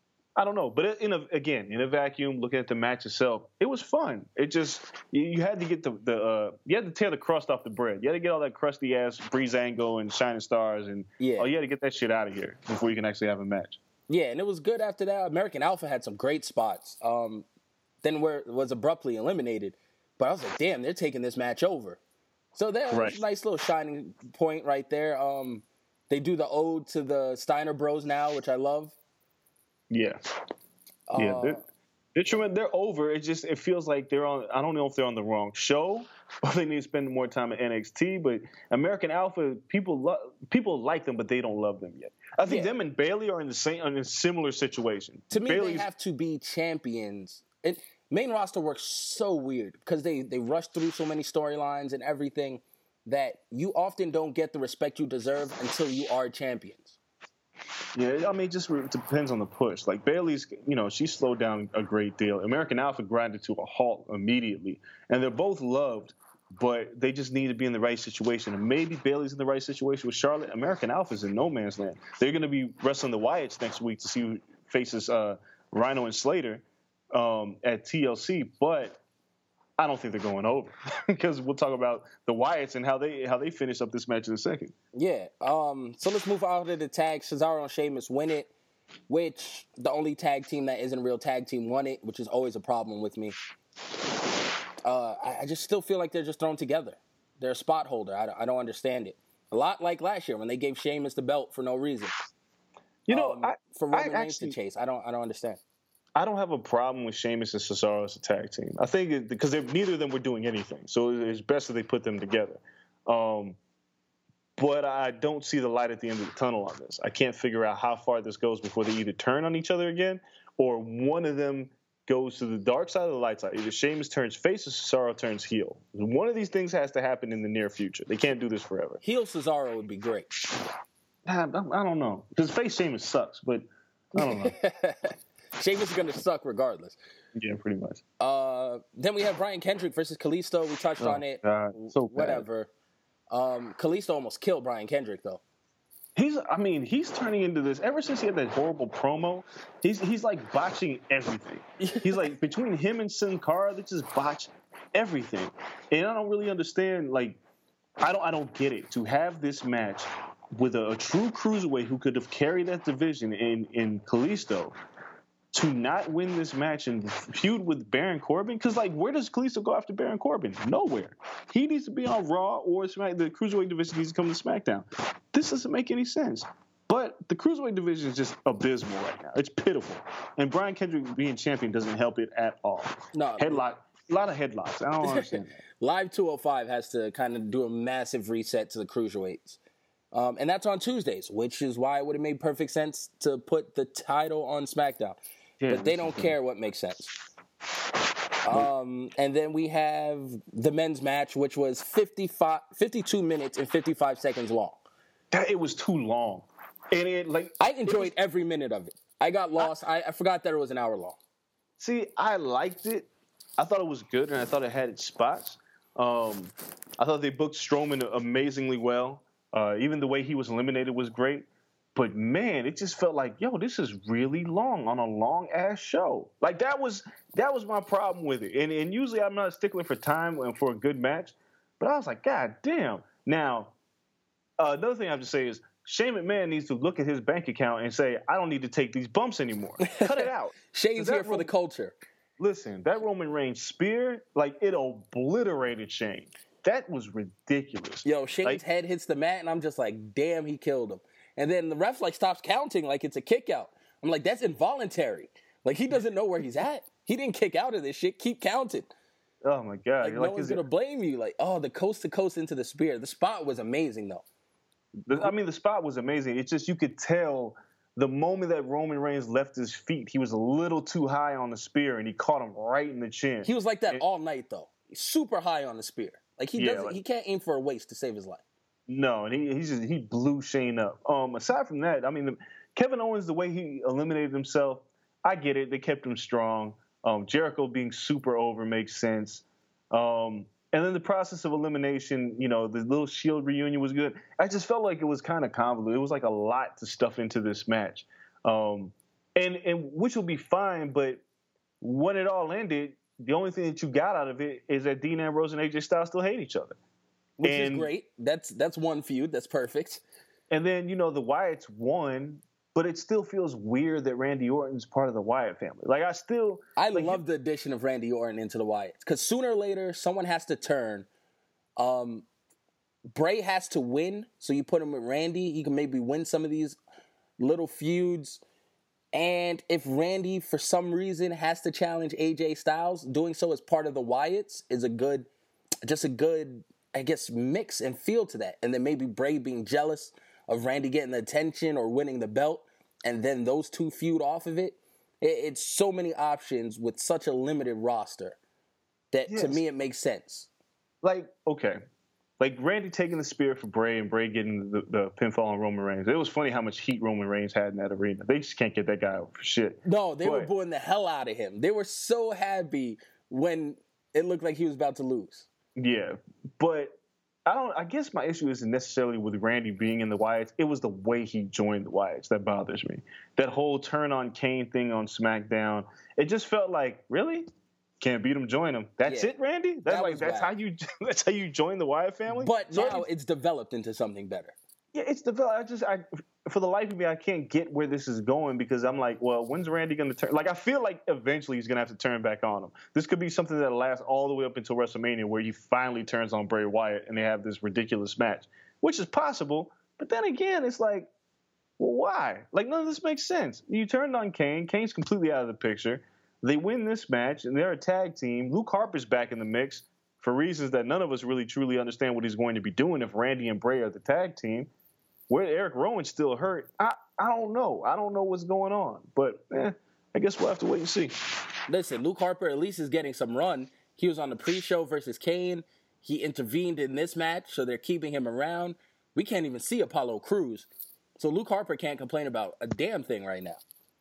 [SPEAKER 6] I don't know. But in a, again, in a vacuum, looking at the match itself, it was fun. It just you had to get the the uh, you had to tear the crust off the bread. You had to get all that crusty ass Breezango and Shining Stars and
[SPEAKER 5] yeah.
[SPEAKER 6] oh, you had to get that shit out of here before you can actually have a match.
[SPEAKER 5] Yeah, and it was good after that. American Alpha had some great spots. Um, then where it was abruptly eliminated. But I was like, damn, they're taking this match over. So that was
[SPEAKER 6] right.
[SPEAKER 5] a nice little shining point right there. Um, they do the ode to the Steiner Bros now, which I love.
[SPEAKER 6] Yeah.
[SPEAKER 5] Uh,
[SPEAKER 6] yeah, they're, they're tremendous. They're over. It just it feels like they're on. I don't know if they're on the wrong show or they need to spend more time at N X T. But American Alpha, people lo- people like them, but they don't love them yet. I think
[SPEAKER 5] yeah.
[SPEAKER 6] them and Bayley are in the same in a similar situation.
[SPEAKER 5] To me,
[SPEAKER 6] Bayley's,
[SPEAKER 5] they have to be champions. It, main roster works so weird because they they rush through so many storylines and everything that you often don't get the respect you deserve until you are champions.
[SPEAKER 6] Yeah, I mean, it just it depends on the push. Like Bayley's, you know, she slowed down a great deal. American Alpha grinded to a halt immediately, and they're both loved, but they just need to be in the right situation. And maybe Bayley's in the right situation with Charlotte. American Alpha's in no man's land. They're going to be wrestling the Wyatts next week to see who faces uh, Rhino and Slater um, at T L C, but I don't think they're going over because we'll talk about the Wyatts and how they how they finish up this match in a second.
[SPEAKER 5] Yeah. Um, so let's move out of the tag. Cesaro and Sheamus win it, which the only tag team that isn't a real tag team won it, which is always a problem with me. Uh, I, I just still feel like they're just thrown together. They're a spot holder. I, I don't understand it. A lot like last year when they gave Sheamus the belt for no reason.
[SPEAKER 6] You know,
[SPEAKER 5] um,
[SPEAKER 6] I,
[SPEAKER 5] for Roman
[SPEAKER 6] I
[SPEAKER 5] Reigns
[SPEAKER 6] actually,
[SPEAKER 5] to chase. I don't. I don't understand.
[SPEAKER 6] I don't have a problem with Sheamus and Cesaro as a tag team. I think it, because neither of them were doing anything, so it's best that they put them together. Um, but I don't see the light at the end of the tunnel on this. I can't figure out how far this goes before they either turn on each other again or one of them goes to the dark side or the light side. Either Sheamus turns face or Cesaro turns heel. One of these things has to happen in the near future. They can't do this forever.
[SPEAKER 5] Heel Cesaro would be great.
[SPEAKER 6] I, I don't know. Because face Sheamus sucks, but I don't know.
[SPEAKER 5] Sheamus is going to suck regardless.
[SPEAKER 6] Yeah, pretty much.
[SPEAKER 5] Uh, then we have Brian Kendrick versus Kalisto. We touched
[SPEAKER 6] oh,
[SPEAKER 5] on it.
[SPEAKER 6] God, so bad.
[SPEAKER 5] Whatever. Um, Kalisto almost killed Brian Kendrick, though.
[SPEAKER 6] He's, I mean, he's turning into this. Ever since he had that horrible promo, he's he's like botching everything. He's like, between him and Sin Cara, they just botch everything. And I don't really understand, like, I don't I don't get it. To have this match with a, a true cruiserweight who could have carried that division in, in Kalisto, to not win this match and feud with Baron Corbin? Because, like, where does Kalisto go after Baron Corbin? Nowhere. He needs to be on Raw or Smack. The Cruiserweight division needs to come to SmackDown. This doesn't make any sense. But the Cruiserweight division is just abysmal right now. It's pitiful. And Brian Kendrick being champion doesn't help it at all.
[SPEAKER 5] No.
[SPEAKER 6] Headlock. A lot of headlocks. I don't understand that.
[SPEAKER 5] Live two oh five has to kind of do a massive reset to the Cruiserweights. Um, and that's on Tuesdays, which is why it would have made perfect sense to put the title on SmackDown.
[SPEAKER 6] Yeah,
[SPEAKER 5] but they don't care what makes sense. Um, and then we have the men's match, which was fifty-five, fifty-two minutes and fifty-five seconds long.
[SPEAKER 6] That, it was too long. And it, like,
[SPEAKER 5] I enjoyed
[SPEAKER 6] was,
[SPEAKER 5] every minute of it. I got lost. I, I forgot that it was an hour long.
[SPEAKER 6] See, I liked it. I thought it was good, and I thought it had its spots. Um, I thought they booked Strowman amazingly well. Uh, even the way he was eliminated was great. But, man, it just felt like, yo, this is really long on a long-ass show. Like, that was that was my problem with it. And, and usually I'm not a stickler for time and for a good match. But I was like, God damn. Now, uh, another thing I have to say is Shane McMahon needs to look at his bank account and say, I don't need to take these bumps anymore. Cut it out.
[SPEAKER 5] Shane's here for
[SPEAKER 6] Ro-
[SPEAKER 5] the culture.
[SPEAKER 6] Listen, that Roman Reigns spear, like, it obliterated Shane. That was ridiculous.
[SPEAKER 5] Yo, Shane's
[SPEAKER 6] like,
[SPEAKER 5] head hits the mat, and I'm just like, damn, he killed him. And then the ref, like, stops counting like it's a kick out. I'm like, that's involuntary. Like, he doesn't know where he's at. He didn't kick out of this shit. Keep counting.
[SPEAKER 6] Oh, my God.
[SPEAKER 5] Like, no
[SPEAKER 6] like,
[SPEAKER 5] one's
[SPEAKER 6] it,
[SPEAKER 5] going to blame you. Like, oh, the coast-to-coast into the spear. The spot was amazing, though.
[SPEAKER 6] the, I mean, the spot was amazing. It's just you could tell the moment that Roman Reigns left his feet, he was a little too high on the spear, and he caught him right in the chin.
[SPEAKER 5] He was like that
[SPEAKER 6] and,
[SPEAKER 5] all night, though. He's super high on the spear. Like, he
[SPEAKER 6] Yeah,
[SPEAKER 5] doesn't.
[SPEAKER 6] like-
[SPEAKER 5] he can't aim for a waist to save his life.
[SPEAKER 6] No, and he he just he blew Shane up. Um, aside from that, I mean, the, Kevin Owens, the way he eliminated himself, I get it. They kept him strong. Um, Jericho being super over makes sense. Um, and then the process of elimination, you know, the little Shield reunion was good. I just felt like it was kind of convoluted. It was like a lot to stuff into this match, um, and and which will be fine. But when it all ended, the only thing that you got out of it is that Dean Ambrose and A J Styles still hate each other.
[SPEAKER 5] Which
[SPEAKER 6] And-
[SPEAKER 5] is great. That's that's one feud. That's perfect.
[SPEAKER 6] And then, you know, the Wyatts won, but it still feels weird that Randy Orton's part of the Wyatt family. Like, I still...
[SPEAKER 5] I
[SPEAKER 6] like,
[SPEAKER 5] love the addition of Randy Orton into the Wyatts. Because sooner or later, someone has to turn. Um, Bray has to win, so you put him with Randy. He can maybe win some of these little feuds. And if Randy, for some reason, has to challenge A J Styles, doing so as part of the Wyatts is a good... Just a good... I guess, mix and feel to that. And then maybe Bray being jealous of Randy getting the attention or winning the belt, and then those two feud off of it. it it's so many options with such a limited roster that, to
[SPEAKER 6] Yes.
[SPEAKER 5] me, it makes sense.
[SPEAKER 6] Like, okay. Like, Randy taking the spear for Bray and Bray getting the, the pinfall on Roman Reigns. It was funny how much heat Roman Reigns had in that arena. They just can't get that guy out for shit.
[SPEAKER 5] No, they were
[SPEAKER 6] But-
[SPEAKER 5] booing the hell out of him. They were so happy when it looked like he was about to lose.
[SPEAKER 6] Yeah, but I don't. I guess my issue isn't necessarily with Randy being in the Wyatts. It was the way he joined the Wyatts that bothers me. That whole turn on Kane thing on SmackDown. It just felt like, really, can't beat him, join him. That's
[SPEAKER 5] Yeah,
[SPEAKER 6] it, Randy. That's
[SPEAKER 5] that
[SPEAKER 6] like
[SPEAKER 5] was
[SPEAKER 6] that's
[SPEAKER 5] whack.
[SPEAKER 6] how you. That's how you join the Wyatt family.
[SPEAKER 5] But
[SPEAKER 6] So
[SPEAKER 5] now
[SPEAKER 6] it-
[SPEAKER 5] it's developed into something better.
[SPEAKER 6] yeah, it's developed. I just, I, for the life of me, I can't get where this is going because I'm like, well, when's Randy going to turn? Like, I feel like eventually he's going to have to turn back on him. This could be something that lasts all the way up until WrestleMania, where he finally turns on Bray Wyatt and they have this ridiculous match, which is possible. But then again, it's like, well, why? Like, none of this makes sense. You turned on Kane. Kane's completely out of the picture. They win this match, and they're a tag team. Luke Harper's back in the mix for reasons that none of us really truly understand what he's going to be doing if Randy and Bray are the tag team. Where Eric Rowan's still hurt, I, I don't know. I don't know what's going on. But eh, I guess we'll have to wait and see.
[SPEAKER 5] Listen, Luke Harper at least is getting some run. He was on the pre-show versus Kane. He intervened in this match, so they're keeping him around. We can't even see Apollo Crews. So Luke Harper can't complain about a damn thing right now.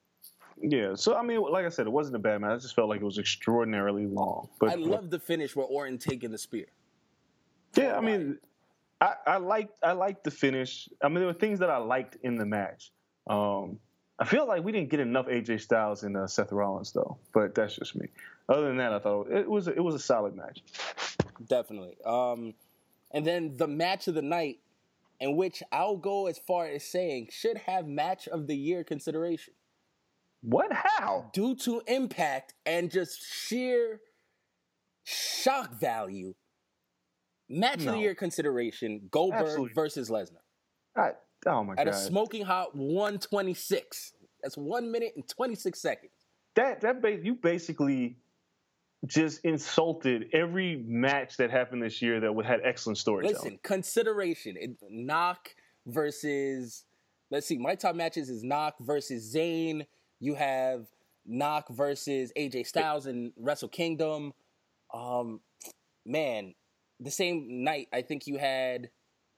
[SPEAKER 6] Yeah, so, I mean, like I said, it wasn't a bad match. I just felt like it was extraordinarily long. But
[SPEAKER 5] I love the finish where Orton taking the spear.
[SPEAKER 6] Yeah, I mean, I, I liked I liked the finish. I mean, there were things that I liked in the match. Um, I feel like we didn't get enough A J Styles and uh, Seth Rollins though, but that's just me. Other than that, I thought it was a, it was a solid match.
[SPEAKER 5] Definitely. Um, and then the match of the night, in which I'll go as far as saying should have match of the year consideration.
[SPEAKER 6] What? How?
[SPEAKER 5] Due to impact and just sheer shock value, match of
[SPEAKER 6] No.
[SPEAKER 5] the year consideration, Goldberg
[SPEAKER 6] Absolutely.
[SPEAKER 5] versus Lesnar.
[SPEAKER 6] I, oh my
[SPEAKER 5] At
[SPEAKER 6] god!
[SPEAKER 5] a smoking hot one twenty-six. That's one minute and twenty-six seconds.
[SPEAKER 6] that that ba- you basically just insulted every match that happened this year that would had excellent storytelling.
[SPEAKER 5] Listen, consideration. It, Knock versus, let's see, my top matches is Knock versus Zayn. You have Knock versus A J Styles in Wrestle Kingdom. Um, man, the same night, I think you had,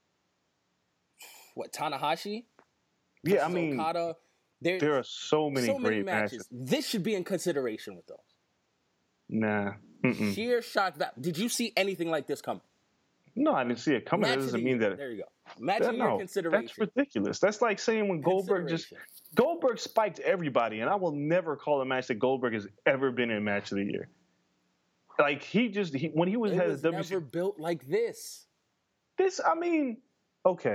[SPEAKER 5] what, Tanahashi?
[SPEAKER 6] yeah, I
[SPEAKER 5] versus
[SPEAKER 6] mean,
[SPEAKER 5] Okada. There,
[SPEAKER 6] there are so many
[SPEAKER 5] so
[SPEAKER 6] great
[SPEAKER 5] many matches.
[SPEAKER 6] matches.
[SPEAKER 5] This should be in consideration with those.
[SPEAKER 6] Nah. Mm-mm.
[SPEAKER 5] Sheer shock value. Did you see anything like this coming?
[SPEAKER 6] No, I didn't see it coming.
[SPEAKER 5] Match
[SPEAKER 6] That
[SPEAKER 5] of
[SPEAKER 6] doesn't
[SPEAKER 5] the
[SPEAKER 6] mean
[SPEAKER 5] year.
[SPEAKER 6] that.
[SPEAKER 5] There you go. Match
[SPEAKER 6] that
[SPEAKER 5] of the year
[SPEAKER 6] no,
[SPEAKER 5] consideration.
[SPEAKER 6] that's ridiculous. That's like saying when Goldberg just
[SPEAKER 5] Consideration.
[SPEAKER 6] Goldberg spiked everybody, and I will never call a match that Goldberg has ever been in match of the year. Like he just he, when he was
[SPEAKER 5] It
[SPEAKER 6] had
[SPEAKER 5] was
[SPEAKER 6] his W C
[SPEAKER 5] never built like this.
[SPEAKER 6] this. I mean, okay,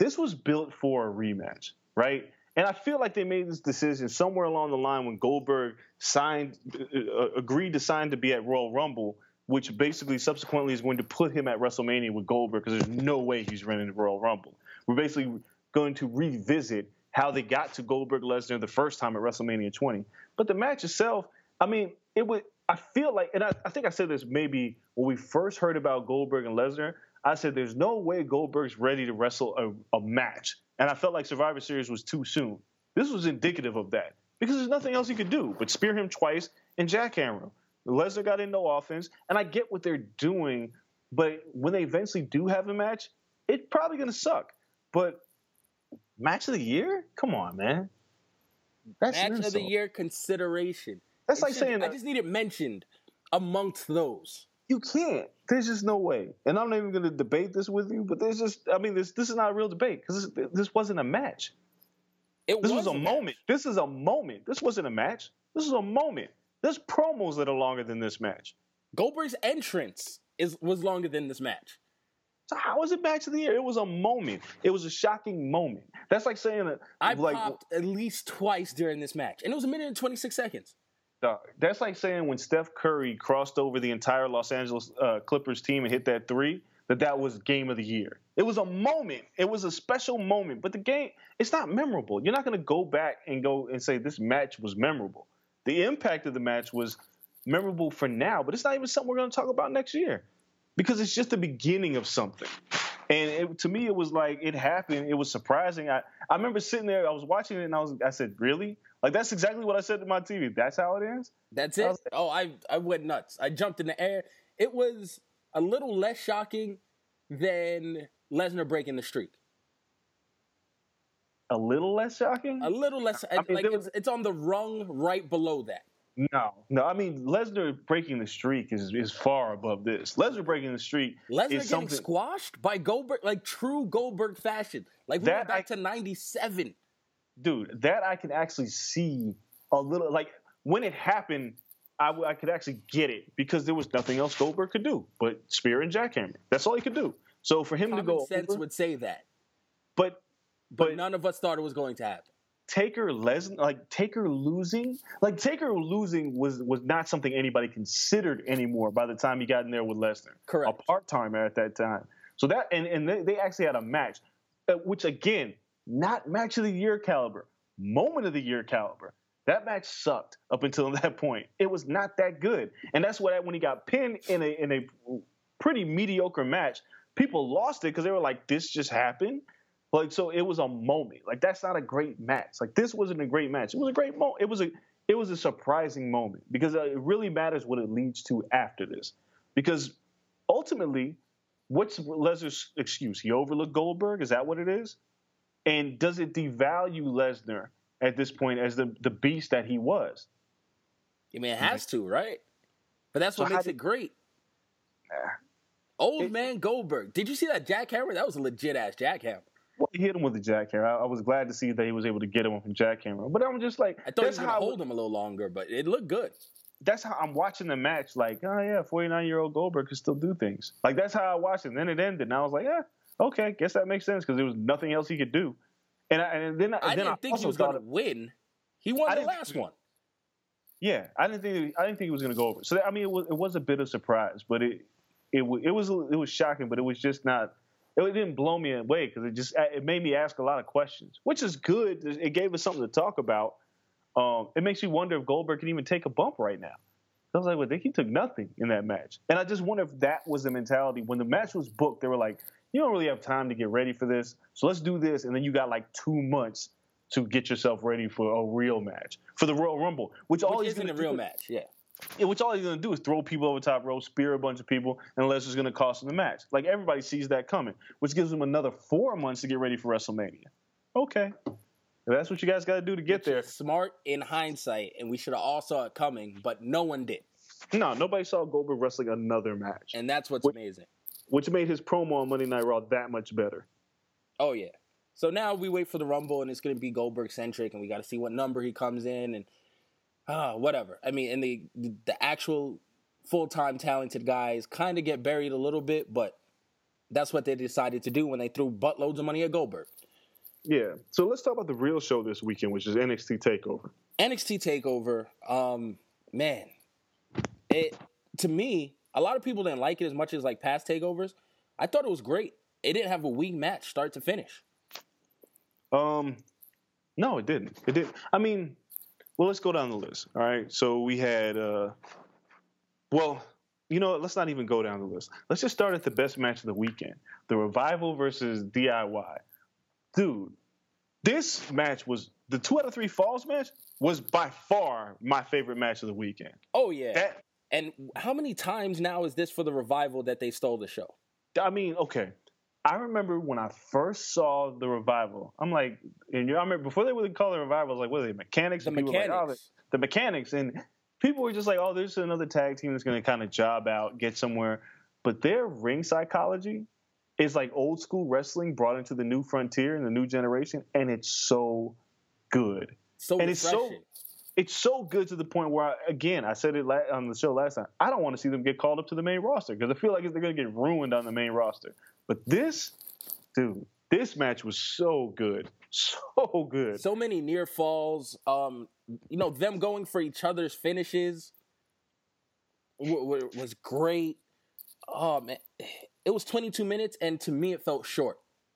[SPEAKER 6] this was built for a rematch, right? And I feel like they made this decision somewhere along the line when Goldberg signed, uh, agreed to sign to be at Royal Rumble, which basically subsequently is going to put him at WrestleMania with Goldberg because there's no way he's running the Royal Rumble. We're basically going to revisit how they got to Goldberg-Lesnar the first time at WrestleMania twenty. But the match itself, I mean, it would. I feel like, and I, I think I said this maybe when we first heard about Goldberg and Lesnar, I said there's no way Goldberg's ready to wrestle a, a match. And I felt like Survivor Series was too soon. This was indicative of that because there's nothing else he could do but spear him twice and jackhammer him. Lesnar got in no offense, and I get what they're doing, but when they eventually do have a match, it's probably going to suck. But match of the year? Come on, man. That's
[SPEAKER 5] match of the year consideration.
[SPEAKER 6] That's
[SPEAKER 5] it
[SPEAKER 6] like
[SPEAKER 5] should,
[SPEAKER 6] saying
[SPEAKER 5] I just need it mentioned amongst those.
[SPEAKER 6] You can't. There's just no way. And I'm not even going to debate this with you, but there's just, I mean, this this is not a real debate because this, this wasn't a match.
[SPEAKER 5] It
[SPEAKER 6] this
[SPEAKER 5] was,
[SPEAKER 6] was a, a moment. This is a moment. This wasn't a match. This is a moment. There's promos that are longer than this match.
[SPEAKER 5] Goldberg's entrance is was longer than this match.
[SPEAKER 6] So how was it match of the year? It was a moment. It was a shocking moment. That's like saying that
[SPEAKER 5] I
[SPEAKER 6] like,
[SPEAKER 5] popped at least twice during this match, and it was a minute and twenty-six seconds.
[SPEAKER 6] Uh, that's like saying when Steph Curry crossed over the entire Los Angeles uh, Clippers team and hit that three, that that was game of the year. It was a moment. It was a special moment. But the game, it's not memorable. You're not going to go back and go and say this match was memorable. The impact of the match was memorable for now, but it's not even something we're going to talk about next year because it's just the beginning of something. And it, to me, it was like it happened. It was surprising. I, I remember sitting there. I was watching it, and I was I said, "Really? Like that's exactly what I said to my T V. That's how it ends."
[SPEAKER 5] That's it. I like, oh, I I went nuts. I jumped in the air. It was a little less shocking than Lesnar breaking the streak.
[SPEAKER 6] A little less shocking.
[SPEAKER 5] A little less. I mean, like was, it's, it's on the rung right below that.
[SPEAKER 6] No, no. I mean, Lesnar breaking the streak is is far above this. Lesnar breaking the streak
[SPEAKER 5] Lesnar
[SPEAKER 6] is
[SPEAKER 5] getting
[SPEAKER 6] something
[SPEAKER 5] squashed by Goldberg, like true Goldberg fashion. Like we
[SPEAKER 6] that
[SPEAKER 5] went back
[SPEAKER 6] I,
[SPEAKER 5] to ninety-seven.
[SPEAKER 6] Dude, that I can actually see a little. Like when it happened, I, I could actually get it because there was nothing else Goldberg could do but spear and jackhammer. That's all he could do. So for him
[SPEAKER 5] Common
[SPEAKER 6] to go,
[SPEAKER 5] sense
[SPEAKER 6] over,
[SPEAKER 5] would say that,
[SPEAKER 6] but,
[SPEAKER 5] but
[SPEAKER 6] but
[SPEAKER 5] none of us thought it was going to happen.
[SPEAKER 6] Taker Lesnar, like Taker losing, like Taker losing was was not something anybody considered anymore by the time he got in there with Lesnar.
[SPEAKER 5] Correct.
[SPEAKER 6] A part timer at that time. So that and and they, they actually had a match, uh, which again, not match of the year caliber, moment of the year caliber. That match sucked up until that point. It was not that good, and that's what when he got pinned in a in a pretty mediocre match, people lost it because they were like, "This just happened." Like, so it was a moment. Like, that's not a great match. Like, this wasn't a great match. It was a great moment. It was a, it was a surprising moment because it really matters what it leads to after this. Because ultimately, what's Lesnar's excuse? He overlooked Goldberg? Is that what it is? And does it devalue Lesnar at this point as the, the beast that he was?
[SPEAKER 5] I mean, it has to, right? But that's what
[SPEAKER 6] so
[SPEAKER 5] makes
[SPEAKER 6] did,
[SPEAKER 5] it great.
[SPEAKER 6] Uh,
[SPEAKER 5] Old
[SPEAKER 6] it,
[SPEAKER 5] man Goldberg. Did you see that jackhammer? That was a legit-ass jackhammer.
[SPEAKER 6] Well, he hit him with the jackhammer. I, I was glad to see that he was able to get him from jackhammer. But I'm just like,
[SPEAKER 5] I thought he was
[SPEAKER 6] going
[SPEAKER 5] to hold him a little longer, but it looked good.
[SPEAKER 6] That's how I'm watching the match. Like, oh yeah, forty-nine-year-old Goldberg could still do things. Like that's how I watched it. And then it ended, and I was like, yeah, okay, guess that makes sense because there was nothing else he could do. And, I, and then
[SPEAKER 5] I
[SPEAKER 6] then
[SPEAKER 5] didn't
[SPEAKER 6] I
[SPEAKER 5] think he was going to win. He won the last one.
[SPEAKER 6] Yeah, I didn't think I didn't think he was going to go over. So I mean, it was it was a bit of surprise, but it it it was it was shocking, but it was just not. It didn't blow me away because it just it made me ask a lot of questions, which is good. It gave us something to talk about. Um, it makes you wonder if Goldberg can even take a bump right now. I was like, well, he took nothing in that match, and I just wonder if that was the mentality when the match was booked. They were like, you don't really have time to get ready for this, so let's do this, and then you got like two months to get yourself ready for a real match for the Royal Rumble, which, which all he's
[SPEAKER 5] isn't a real match, yeah.
[SPEAKER 6] Yeah, which all he's going to do is throw people over top rope, spear a bunch of people, and Lesnar's going to cost him the match. Like, everybody sees that coming, which gives him another four months to get ready for WrestleMania. Okay. If that's what you guys got to do to get
[SPEAKER 5] which
[SPEAKER 6] there.
[SPEAKER 5] Is smart in hindsight, and we should have all saw it coming, but no one did.
[SPEAKER 6] No, nobody saw Goldberg wrestling another match.
[SPEAKER 5] And that's what's
[SPEAKER 6] which,
[SPEAKER 5] amazing.
[SPEAKER 6] Which made his promo on Monday Night Raw that much better.
[SPEAKER 5] Oh, yeah. So now we wait for the Rumble, and it's going to be Goldberg-centric, and we got to see what number he comes in, and Ah, whatever. I mean, and the the actual full-time talented guys kind of get buried a little bit, but that's what they decided to do when they threw buttloads of money at Goldberg.
[SPEAKER 7] Yeah. So let's talk about the real show this weekend, which is N X T TakeOver.
[SPEAKER 5] N X T TakeOver, um, man, it to me, a lot of people didn't like it as much as like past takeovers. I thought it was great. It didn't have a weak match start to finish.
[SPEAKER 7] Um, no, it didn't. It didn't. I mean, well, let's go down the list. All right. So we had, uh, well, you know, let's not even go down the list. Let's just start at the best match of the weekend: the Revival versus D I Y. Dude, this match was the two out of three falls match was by far my favorite match of the weekend.
[SPEAKER 5] Oh yeah.
[SPEAKER 7] That,
[SPEAKER 5] and how many times now is this for the Revival that they stole the show?
[SPEAKER 7] I mean, okay. I remember when I first saw the Revival, I'm like, and I remember before they would call it Revival, I was like, what are they, mechanics?
[SPEAKER 5] The
[SPEAKER 7] And people were
[SPEAKER 5] mechanics.
[SPEAKER 7] Like, oh, the, the mechanics. And people were just like, oh, there's another tag team that's going to kind of job out, get somewhere. But their ring psychology is like old school wrestling brought into the new frontier and the new generation, and it's so good.
[SPEAKER 5] So
[SPEAKER 7] and it's
[SPEAKER 5] refreshing.
[SPEAKER 7] so it's so good to the point where, I, again, I said it la- on the show last time, I don't want to see them get called up to the main roster because I feel like they're going to get ruined on the main roster. But this, dude, this match was so good. So good.
[SPEAKER 5] So many near falls. Um, you know, them going for each other's finishes w- w- was great. Oh, man. It was twenty-two minutes, and to me, it felt short.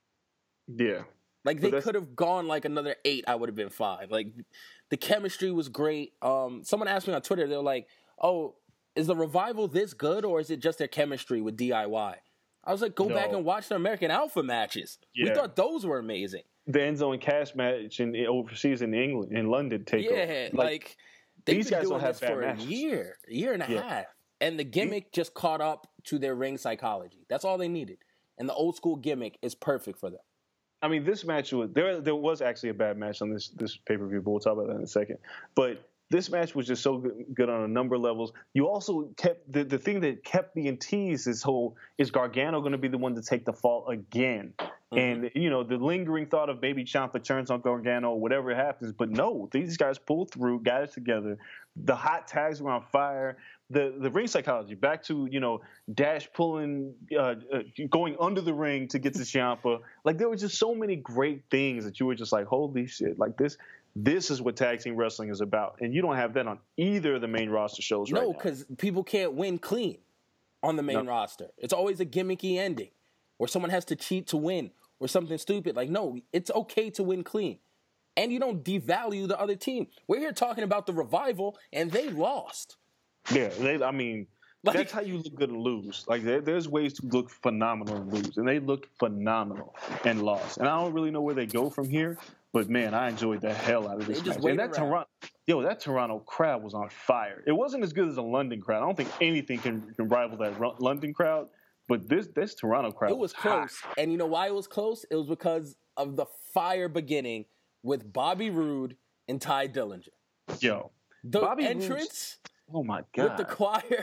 [SPEAKER 7] Yeah.
[SPEAKER 5] Like,
[SPEAKER 7] But
[SPEAKER 5] they
[SPEAKER 7] that's-
[SPEAKER 5] could have gone like another eight, I would have been fine. Like, the chemistry was great. Um, someone asked me on Twitter, they're like, oh, is the Revival this good, or is it just their chemistry with D I Y? I was like, go
[SPEAKER 7] No.
[SPEAKER 5] back and watch the American Alpha matches. We
[SPEAKER 7] Yeah.
[SPEAKER 5] thought those were amazing.
[SPEAKER 7] The Enzo and Cash match in, in overseas in England, in London, take
[SPEAKER 5] Yeah,
[SPEAKER 7] over.
[SPEAKER 5] like, they've
[SPEAKER 7] these
[SPEAKER 5] been
[SPEAKER 7] guys
[SPEAKER 5] doing
[SPEAKER 7] don't have
[SPEAKER 5] this
[SPEAKER 7] bad
[SPEAKER 5] for
[SPEAKER 7] matches.
[SPEAKER 5] a year, a year and a
[SPEAKER 7] Yeah.
[SPEAKER 5] half. And the gimmick just caught up to their ring psychology. That's all they needed. And the old school gimmick is perfect for them.
[SPEAKER 7] I mean, this match was there. There was actually a bad match on this this pay per view, but we'll talk about that in a second. But this match was just so good, good on a number of levels. You also kept the, the thing that kept being teased. This whole is Gargano going to be the one to take the fall again? Mm-hmm. And you know the lingering thought of maybe Ciampa turns on Gargano or whatever happens. But no, these guys pulled through, got it together. The hot tags were on fire. The the ring psychology, back to, you know, Dash pulling, uh, uh, going under the ring to get to Ciampa. Like, there were just so many great things that you were just like, holy shit, like this this is what tag team wrestling is about. And you don't have that on either of the main roster shows right now.
[SPEAKER 5] No, because people can't win clean on the main
[SPEAKER 7] No.
[SPEAKER 5] roster. It's always a gimmicky ending where someone has to cheat to win or something stupid. Like, no, it's okay to win clean. And you don't devalue the other team. We're here talking about the Revival, and they lost.
[SPEAKER 7] Yeah, they, I mean,
[SPEAKER 5] Like-
[SPEAKER 7] that's how you look good and lose. Like, there, there's ways to look phenomenal and lose. And they looked phenomenal and lost. And I don't really know where they go from here. But, man, I enjoyed the hell out of this
[SPEAKER 5] They just
[SPEAKER 7] match.
[SPEAKER 5] wait
[SPEAKER 7] And that
[SPEAKER 5] around.
[SPEAKER 7] Toronto, yo, that Toronto crowd was on fire. It wasn't as good as a London crowd. I don't think anything can, can rival that Ru- London crowd. But this this Toronto crowd
[SPEAKER 5] It was
[SPEAKER 7] hot.
[SPEAKER 5] close. And you know why it was close? It was because of the fire beginning with Bobby Roode and Ty Dillinger.
[SPEAKER 7] Yo,
[SPEAKER 5] The
[SPEAKER 7] Bobby Roode's-
[SPEAKER 5] entrance
[SPEAKER 7] oh, my
[SPEAKER 5] with
[SPEAKER 7] God.
[SPEAKER 5] the choir.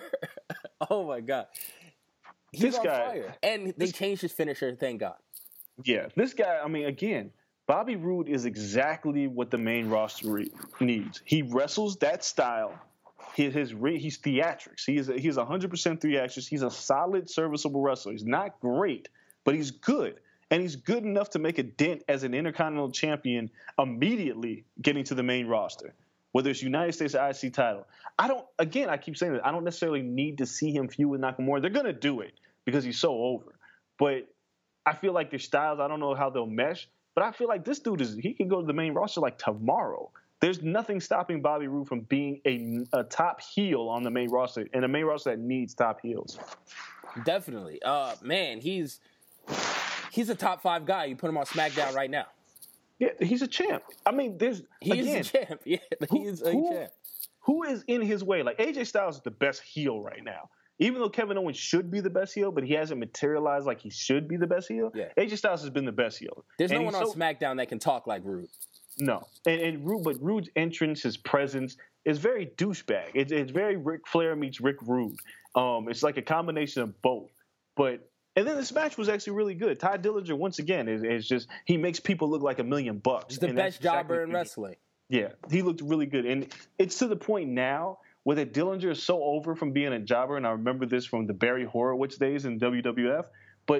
[SPEAKER 5] Oh, my God. He's
[SPEAKER 7] This
[SPEAKER 5] on
[SPEAKER 7] guy-
[SPEAKER 5] fire. And they
[SPEAKER 7] this-
[SPEAKER 5] changed his finisher, thank God.
[SPEAKER 7] Yeah, this guy, I mean, again, Bobby Roode is exactly what the main roster re- needs. He wrestles that style. He, his re- he's theatrics. He is a, he's one hundred percent theatrics. He's a solid, serviceable wrestler. He's not great, but he's good. And he's good enough to make a dent as an Intercontinental Champion immediately getting to the main roster, whether it's United States or I C title. I don't, again, I keep saying that. I don't necessarily need to see him feud with Nakamura. They're going to do it because he's so over. But I feel like their styles, I don't know how they'll mesh, but I feel like this dude is, he can go to the main roster like tomorrow. There's nothing stopping Bobby Roode from being a, a top heel on the main roster, and a main roster that needs top heels.
[SPEAKER 5] Definitely. Uh, man, he's he's a top five guy. You put him on SmackDown right now.
[SPEAKER 7] Yeah, he's a champ. I mean, there's,
[SPEAKER 5] He
[SPEAKER 7] again,
[SPEAKER 5] is a champ. Yeah, he is a
[SPEAKER 7] who-
[SPEAKER 5] champ.
[SPEAKER 7] who is in his way? Like, A J Styles is the best heel right now. Even though Kevin Owens should be the best heel, but he hasn't materialized like he should be the best heel,
[SPEAKER 5] Yeah.
[SPEAKER 7] A J Styles has been the best heel.
[SPEAKER 5] There's
[SPEAKER 7] And
[SPEAKER 5] no one
[SPEAKER 7] he's
[SPEAKER 5] on
[SPEAKER 7] so-
[SPEAKER 5] SmackDown that can talk like Rude.
[SPEAKER 7] No, and, and Rude, but Rude's entrance, his presence is very douchebag. It's, it's very Ric Flair meets Rick Rude. Um, it's like a combination of both. But and then this match was actually really good. Ty Dillinger once again is, is just he makes people look like a million bucks.
[SPEAKER 5] He's the
[SPEAKER 7] and that's
[SPEAKER 5] best jobber
[SPEAKER 7] exactly
[SPEAKER 5] in
[SPEAKER 7] what he-
[SPEAKER 5] wrestling.
[SPEAKER 7] Yeah, he looked really good, and it's to the point now where that Dillinger is so over from being a jobber. And I remember this from the Barry Horowitz days in W W F, but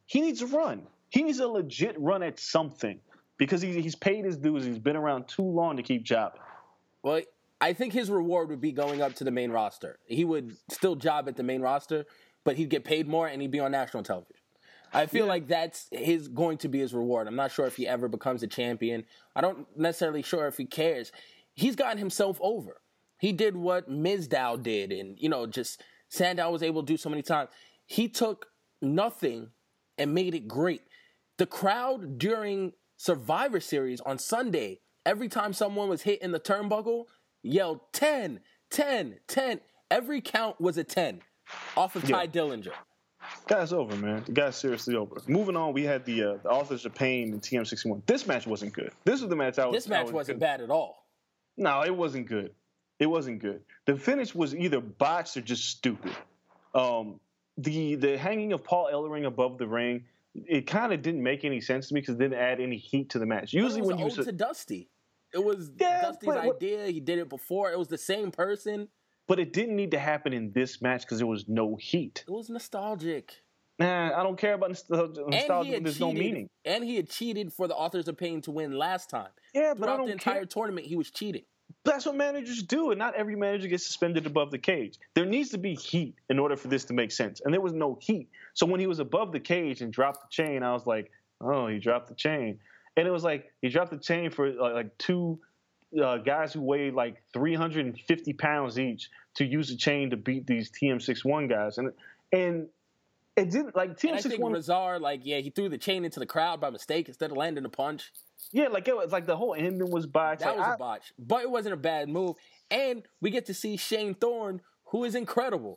[SPEAKER 7] he needs a run. He needs a legit run at something because he, he's paid his dues. He's been around too long to keep jobbing.
[SPEAKER 5] Well, I think his reward would be going up to the main roster. He would still job at the main roster, but he'd get paid more and he'd be on national television. I feel yeah. like that's his going to be his reward. I'm not sure if he ever becomes a champion. I don't necessarily sure if he cares. He's gotten himself over. He did what Mizdow did, and you know, just Sandow was able to do so many times. He took nothing and made it great. The crowd during Survivor Series on Sunday, every time someone was hit in the turnbuckle, yelled ten, ten, ten. Every count was a ten off of Ty
[SPEAKER 7] yeah.
[SPEAKER 5] Dillinger.
[SPEAKER 7] Guy's over, man. The guy's seriously over. Moving on, we had the uh, the Authors of Pain and T M sixty-one. This match wasn't good. This was the match I was.
[SPEAKER 5] This match
[SPEAKER 7] I was
[SPEAKER 5] wasn't
[SPEAKER 7] good.
[SPEAKER 5] bad at all.
[SPEAKER 7] No, it wasn't good. It wasn't good. The finish was either botched or just stupid. Um, the the hanging of Paul Ellering above the ring, it kind of didn't make any sense to me because it didn't add any heat to the match. Usually
[SPEAKER 5] it was
[SPEAKER 7] when you
[SPEAKER 5] ode
[SPEAKER 7] su-
[SPEAKER 5] to Dusty, it was
[SPEAKER 7] yeah,
[SPEAKER 5] Dusty's
[SPEAKER 7] but,
[SPEAKER 5] idea. He did it before. It was the same person.
[SPEAKER 7] But it didn't need to happen in this match because there was no heat.
[SPEAKER 5] It was nostalgic.
[SPEAKER 7] Nah, I don't care about nostalgia, nostalgia when there's
[SPEAKER 5] cheated,
[SPEAKER 7] no meaning.
[SPEAKER 5] And he had cheated for the Authors of Pain to win last time.
[SPEAKER 7] Yeah, but
[SPEAKER 5] Throughout
[SPEAKER 7] I don't
[SPEAKER 5] the entire
[SPEAKER 7] care.
[SPEAKER 5] tournament, he was cheating.
[SPEAKER 7] That's what managers do, and not every manager gets suspended above the cage. There needs to be heat in order for this to make sense, and there was no heat. So when he was above the cage and dropped the chain, I was like, oh, he dropped the chain. And it was like he dropped the chain for uh, like two uh, guys who weighed like three hundred fifty pounds each to use the chain to beat these T M sixty-one guys. And and it didn't, like, T M sixty-one...
[SPEAKER 5] And I think Razar, like, yeah, he threw the chain into the crowd by mistake instead of landing a punch.
[SPEAKER 7] Yeah, like, it was like the whole ending was botched.
[SPEAKER 5] That
[SPEAKER 7] like,
[SPEAKER 5] was
[SPEAKER 7] I,
[SPEAKER 5] a botch. But it wasn't a bad move. And we get to see Shane Thorne, who is incredible.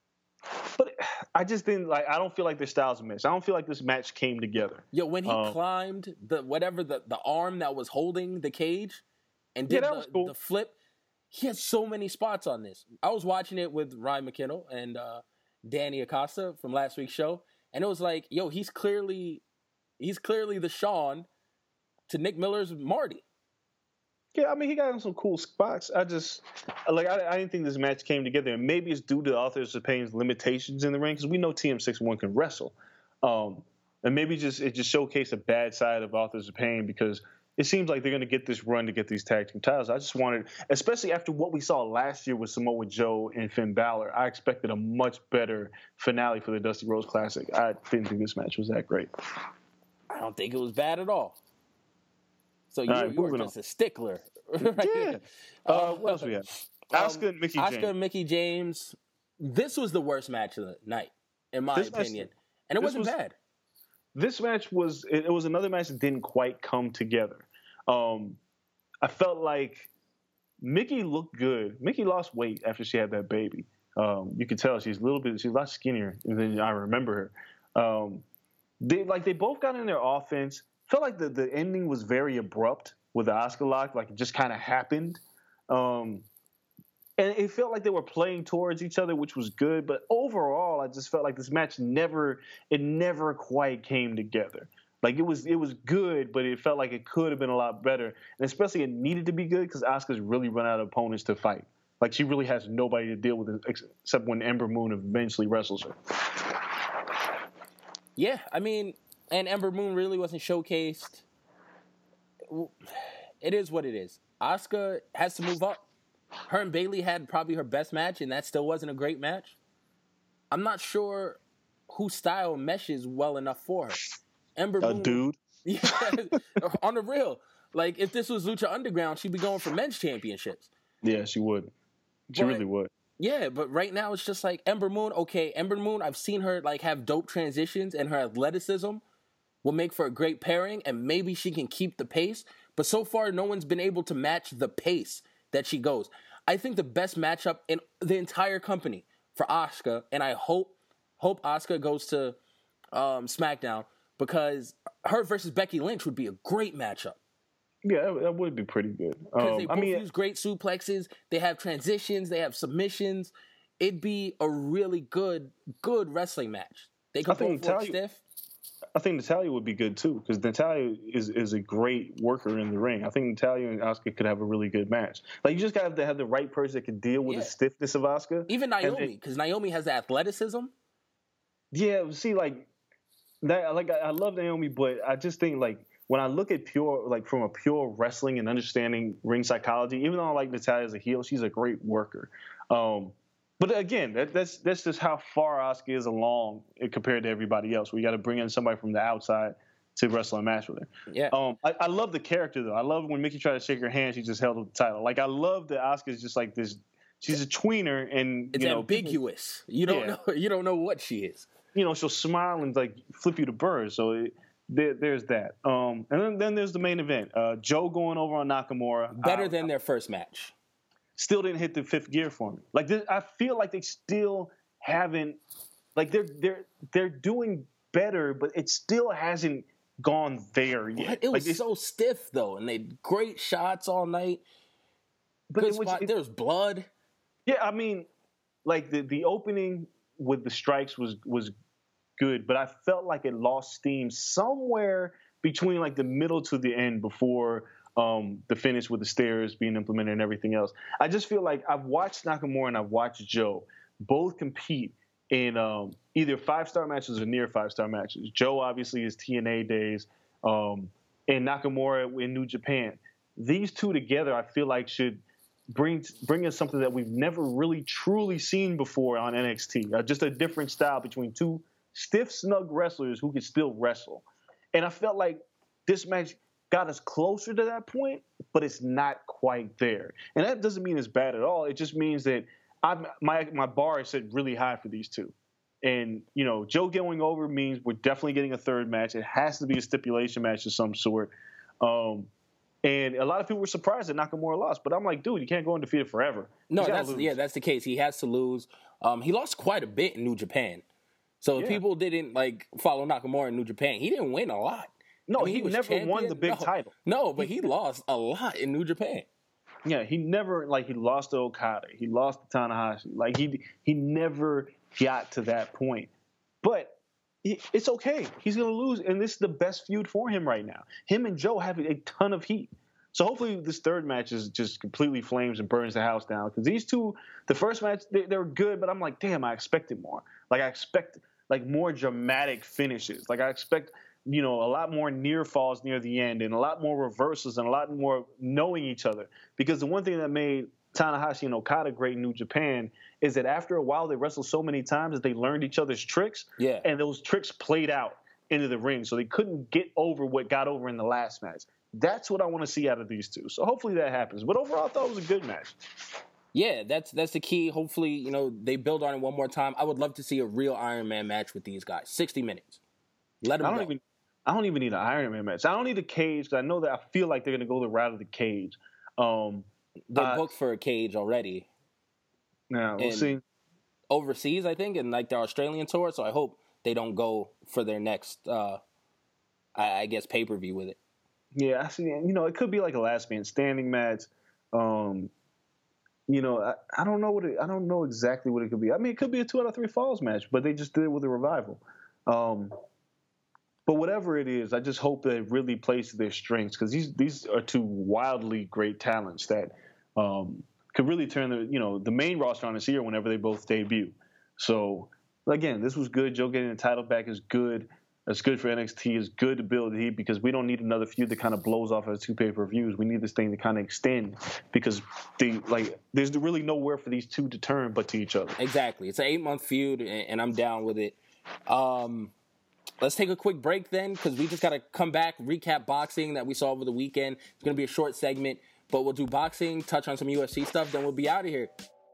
[SPEAKER 7] But I just didn't, like, I don't feel like their styles match. I don't feel like this match came together.
[SPEAKER 5] Yo, when he
[SPEAKER 7] um,
[SPEAKER 5] climbed the whatever the, the arm that was holding the cage and did
[SPEAKER 7] yeah, that
[SPEAKER 5] the,
[SPEAKER 7] was cool.
[SPEAKER 5] the flip, he had so many spots on this. I was watching it with Ryan McKinnell and uh, Danny Acosta from last week's show, and it was like, yo, he's clearly he's clearly the Shawn to Nick Miller's Marty.
[SPEAKER 7] Yeah, I mean, he got in some cool spots. I just, like, I, I didn't think this match came together. And maybe it's due to the Authors of Pain's limitations in the ring, because we know T M sixty-one can wrestle. Um, and maybe just it just showcased a bad side of Authors of Pain, because it seems like they're going to get this run to get these tag team titles. I just wanted, especially after what we saw last year with Samoa Joe and Finn Balor, I expected a much better finale for the Dusty Rhodes Classic. I didn't think this match was that great.
[SPEAKER 5] I don't think it was bad at all. So you,
[SPEAKER 7] right,
[SPEAKER 5] you were just
[SPEAKER 7] on.
[SPEAKER 5] a stickler. Right?
[SPEAKER 7] Yeah. Uh, what else we have? Asuka um, and Mickie James.
[SPEAKER 5] Asuka and Mickie James. This was the worst match of the night, in my
[SPEAKER 7] this
[SPEAKER 5] opinion.
[SPEAKER 7] Match,
[SPEAKER 5] and it wasn't
[SPEAKER 7] was,
[SPEAKER 5] bad.
[SPEAKER 7] This match was, it, it was another match that didn't quite come together. Um, I felt like Mickie looked good. Mickie lost weight after she had that baby. Um, you could tell she's a little bit, she's a lot skinnier than I remember her. Um, they like they both got in their offense. Felt like the, the ending was very abrupt with the Asuka lock, like it just kind of happened. Um, and it felt like they were playing towards each other, which was good. But overall, I just felt like this match never, it never quite came together. Like it was, it was good, but it felt like it could have been a lot better. And especially it needed to be good because Asuka's really run out of opponents to fight. Like she really has nobody to deal with it except when Ember Moon eventually wrestles her.
[SPEAKER 5] Yeah, I mean, and Ember Moon really wasn't showcased. It is what it is. Asuka has to move up. Her and Bayley had probably her best match, and that still wasn't a great match. I'm not sure whose style meshes well enough for her. Ember
[SPEAKER 7] A
[SPEAKER 5] Moon,
[SPEAKER 7] dude?
[SPEAKER 5] Yeah, on the real. Like, if this was Lucha Underground, she'd be going for men's championships.
[SPEAKER 7] Yeah, she would. She
[SPEAKER 5] But-
[SPEAKER 7] really would.
[SPEAKER 5] Yeah, but right now it's just like Ember Moon. Okay, Ember Moon, I've seen her like have dope transitions, and her athleticism will make for a great pairing, and maybe she can keep the pace. But so far, no one's been able to match the pace that she goes. I think the best matchup in the entire company for Asuka, and I hope hope Asuka goes to um, SmackDown, because her versus Becky Lynch would be a great matchup.
[SPEAKER 7] Yeah, that, that would be pretty good.
[SPEAKER 5] Because
[SPEAKER 7] Um,
[SPEAKER 5] they
[SPEAKER 7] I
[SPEAKER 5] both
[SPEAKER 7] mean,
[SPEAKER 5] use great suplexes. They have transitions. They have submissions. It'd be a really good, good wrestling match. They
[SPEAKER 7] I
[SPEAKER 5] could
[SPEAKER 7] think
[SPEAKER 5] both work
[SPEAKER 7] Natalia-
[SPEAKER 5] stiff.
[SPEAKER 7] I think Natalya would be good too, because Natalya is, is a great worker in the ring. I think Natalya and Asuka could have a really good match. Like you just got to have the right person that can deal with
[SPEAKER 5] Yeah.
[SPEAKER 7] the stiffness of Asuka.
[SPEAKER 5] Even
[SPEAKER 7] And
[SPEAKER 5] Naomi,
[SPEAKER 7] then-
[SPEAKER 5] because Naomi has the athleticism.
[SPEAKER 7] Yeah, see, like that like I, I love Naomi, but I just think like when I look at pure like from a pure wrestling and understanding ring psychology, even though I like Natalya as a heel, she's a great worker. Um, but again, that, that's that's just how far Asuka is along compared to everybody else. We got to bring in somebody from the outside to wrestle a match with her.
[SPEAKER 5] Yeah.
[SPEAKER 7] Um, I, I love the character though. I love when Mickey tried to shake her hand, she just held up the title. Like I love that Asuka is just like this. She's a tweener, and
[SPEAKER 5] It's
[SPEAKER 7] you know,
[SPEAKER 5] ambiguous. People, you don't
[SPEAKER 7] yeah.
[SPEAKER 5] know. You don't know what she is.
[SPEAKER 7] You know, she'll smile and like flip you the bird. So it, there, there's that. Um, and then, then there's the main event. Uh, Joe going over on Nakamura.
[SPEAKER 5] Better
[SPEAKER 7] I,
[SPEAKER 5] than their first match.
[SPEAKER 7] Still didn't hit the fifth gear for me. Like this, I feel like they still haven't. Like they're they're they're doing better, but it still hasn't gone there yet.
[SPEAKER 5] What? It was
[SPEAKER 7] like,
[SPEAKER 5] so stiff though, and they great shots all night.
[SPEAKER 7] but
[SPEAKER 5] Good
[SPEAKER 7] it was,
[SPEAKER 5] spot.
[SPEAKER 7] it-
[SPEAKER 5] there was blood.
[SPEAKER 7] Yeah, I mean, like the, the opening with the strikes was was good, but I felt like it lost steam somewhere between like the middle to the end before um, the finish with the stairs being implemented and everything else. I just feel like I've watched Nakamura and I've watched Joe both compete in um, either five-star matches or near five-star matches. Joe obviously is T N A days, um, and Nakamura in New Japan. These two together, I feel like should bring bring us something that we've never really truly seen before on N X T. Uh, just a different style between two stiff, snug wrestlers who can still wrestle. And I felt like this match got us closer to that point, but it's not quite there. And that doesn't mean it's bad at all. It just means that I'm, my my bar is set really high for these two. And, you know, Joe going over means we're definitely getting a third match. It has to be a stipulation match of some sort. Um, And a lot of people were surprised that Nakamura lost, but I'm like, dude, you can't go undefeated forever.
[SPEAKER 5] No,
[SPEAKER 7] You gotta
[SPEAKER 5] that's
[SPEAKER 7] lose.
[SPEAKER 5] yeah, that's the case. He has to lose. Um, he lost quite a bit in New Japan. So if
[SPEAKER 7] Yeah.
[SPEAKER 5] people didn't like follow Nakamura in New Japan, he didn't win a lot.
[SPEAKER 7] No,
[SPEAKER 5] I mean,
[SPEAKER 7] he,
[SPEAKER 5] was
[SPEAKER 7] never won
[SPEAKER 5] champion.
[SPEAKER 7] the big
[SPEAKER 5] No.
[SPEAKER 7] title.
[SPEAKER 5] No, but he lost a lot in New Japan.
[SPEAKER 7] Yeah, he never like he lost to Okada, he lost to Tanahashi. Like he he never got to that point. But it- it's okay. He's gonna lose, and this is the best feud for him right now. Him and Joe have a ton of heat. So hopefully this third match is just completely flames and burns the house down. Because these two, the first match, they, they were good, but I'm like, damn, I expected more. Like I expect like more dramatic finishes. Like I expect, you know, a lot more near falls near the end and a lot more reversals and a lot more knowing each other. Because the one thing that made Tanahashi and Okada great in New Japan is that after a while they wrestled so many times that they learned each other's tricks.
[SPEAKER 5] Yeah.
[SPEAKER 7] And those tricks played out into the ring. So they couldn't get over what got over in the last match. That's what I want to see out of these two. So hopefully that happens. But overall, I thought it was a good match.
[SPEAKER 5] Yeah, that's that's the key. Hopefully, you know, they build on it one more time. I would love to see a real Iron Man match with these guys. sixty minutes. Let them
[SPEAKER 7] I don't
[SPEAKER 5] go.
[SPEAKER 7] even. I don't even need an Iron Man match. I don't need a cage because I know that I feel like they're going to go the route of the cage. Um,
[SPEAKER 5] They're
[SPEAKER 7] uh,
[SPEAKER 5] booked for a cage already.
[SPEAKER 7] now we'll
[SPEAKER 5] And-
[SPEAKER 7] see.
[SPEAKER 5] Overseas, I think, and like their Australian tour. So I hope they don't go for their next, uh, I, I guess, pay per view with it.
[SPEAKER 7] Yeah, I see. You know, it could be like a last man standing match. Um, you know, I, I don't know what it, I don't know exactly what it could be. I mean, it could be a two out of three falls match, but they just did it with a revival. Um, but whatever it is, I just hope that it really plays to their strengths because these these are two wildly great talents that um, could really turn the you know the main roster on this year whenever they both debut. So again, this was good. Joe getting the title back is good. It's good for N X T. It's good to build heat because we don't need another feud that kind of blows off as two pay-per-views. We need this thing to kind of extend because they like there's really nowhere for these two to turn but to each other.
[SPEAKER 5] Exactly. It's an eight month feud, and, and I'm down with it. Um, let's take a quick break then, because we just got to come back, recap boxing that we saw over the weekend. It's going to be a short segment, but we'll do boxing, touch on some U F C stuff, then we'll be out of here.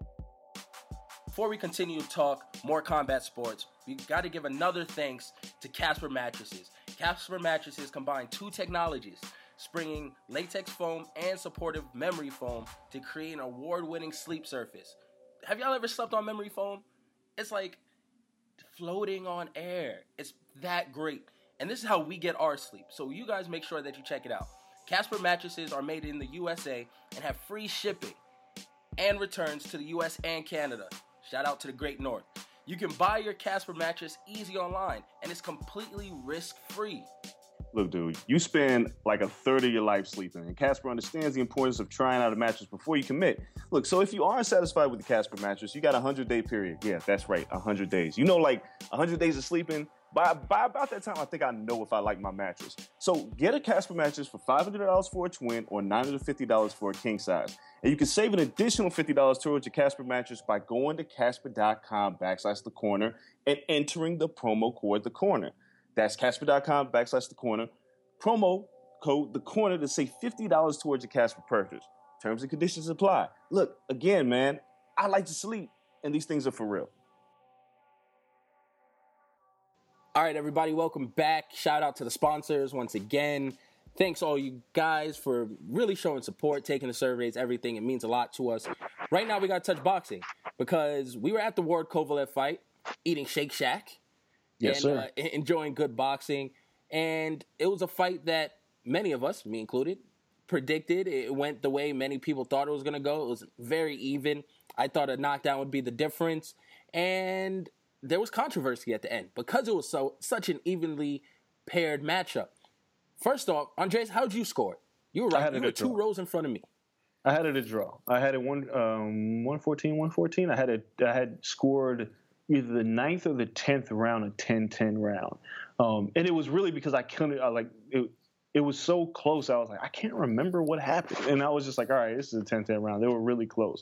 [SPEAKER 5] Before we continue to talk more combat sports, we got to give another thanks to Casper Mattresses. Casper Mattresses combine two technologies, springing latex foam and supportive memory foam to create an award-winning sleep surface. Have y'all ever slept on memory foam? It's like floating on air. It's that great. And this is how we get our sleep. So you guys make sure that you check it out. Casper Mattresses are made in the U S A and have free shipping and returns to the U S and Canada. Shout out to the Great North. You can buy your Casper mattress easy online, and it's completely risk-free.
[SPEAKER 6] Look, dude, you spend like a third of your life sleeping, and Casper understands the importance of trying out a mattress before you commit. Look, so if you aren't satisfied with the Casper mattress, you got a hundred-day period. Yeah, that's right, a hundred days. You know, like a hundred days of sleeping, By, by about that time, I think I know if I like my mattress. So get a Casper mattress for five hundred dollars for a twin or nine hundred fifty dollars for a king size. And you can save an additional fifty dollars towards your Casper mattress by going to Casper.com backslash the corner and entering the promo code the corner. That's Casper.com backslash the corner. Promo code the corner to save fifty dollars towards your Casper purchase. Terms and conditions apply. Look, again, man, I like to sleep, and these things are for real.
[SPEAKER 5] All right, everybody, welcome back. Shout out to the sponsors once again. Thanks all you guys for really showing support, taking the surveys, everything. It means a lot to us. Right now, we got to touch boxing because we were at the Ward Kovalev fight, eating Shake Shack,
[SPEAKER 7] Yes,
[SPEAKER 5] and
[SPEAKER 7] sir.
[SPEAKER 5] uh, enjoying good boxing. And it was a fight that many of us, me included, predicted. It went the way many people thought it was going to go. It was very even. I thought a knockdown would be the difference. And there was controversy at the end because it was so such an evenly paired matchup. First off, Andres, how'd you score it? You were right. You were two rows in front of me.
[SPEAKER 7] I had it a draw. I had it one um, one fourteen, one fourteen. I had it. I had scored either the ninth or the tenth round, a ten ten round, um, and it was really because I couldn't. I, like it. It was so close. I was like, I can't remember what happened, and I was just like, all right, this is a ten ten round. They were really close.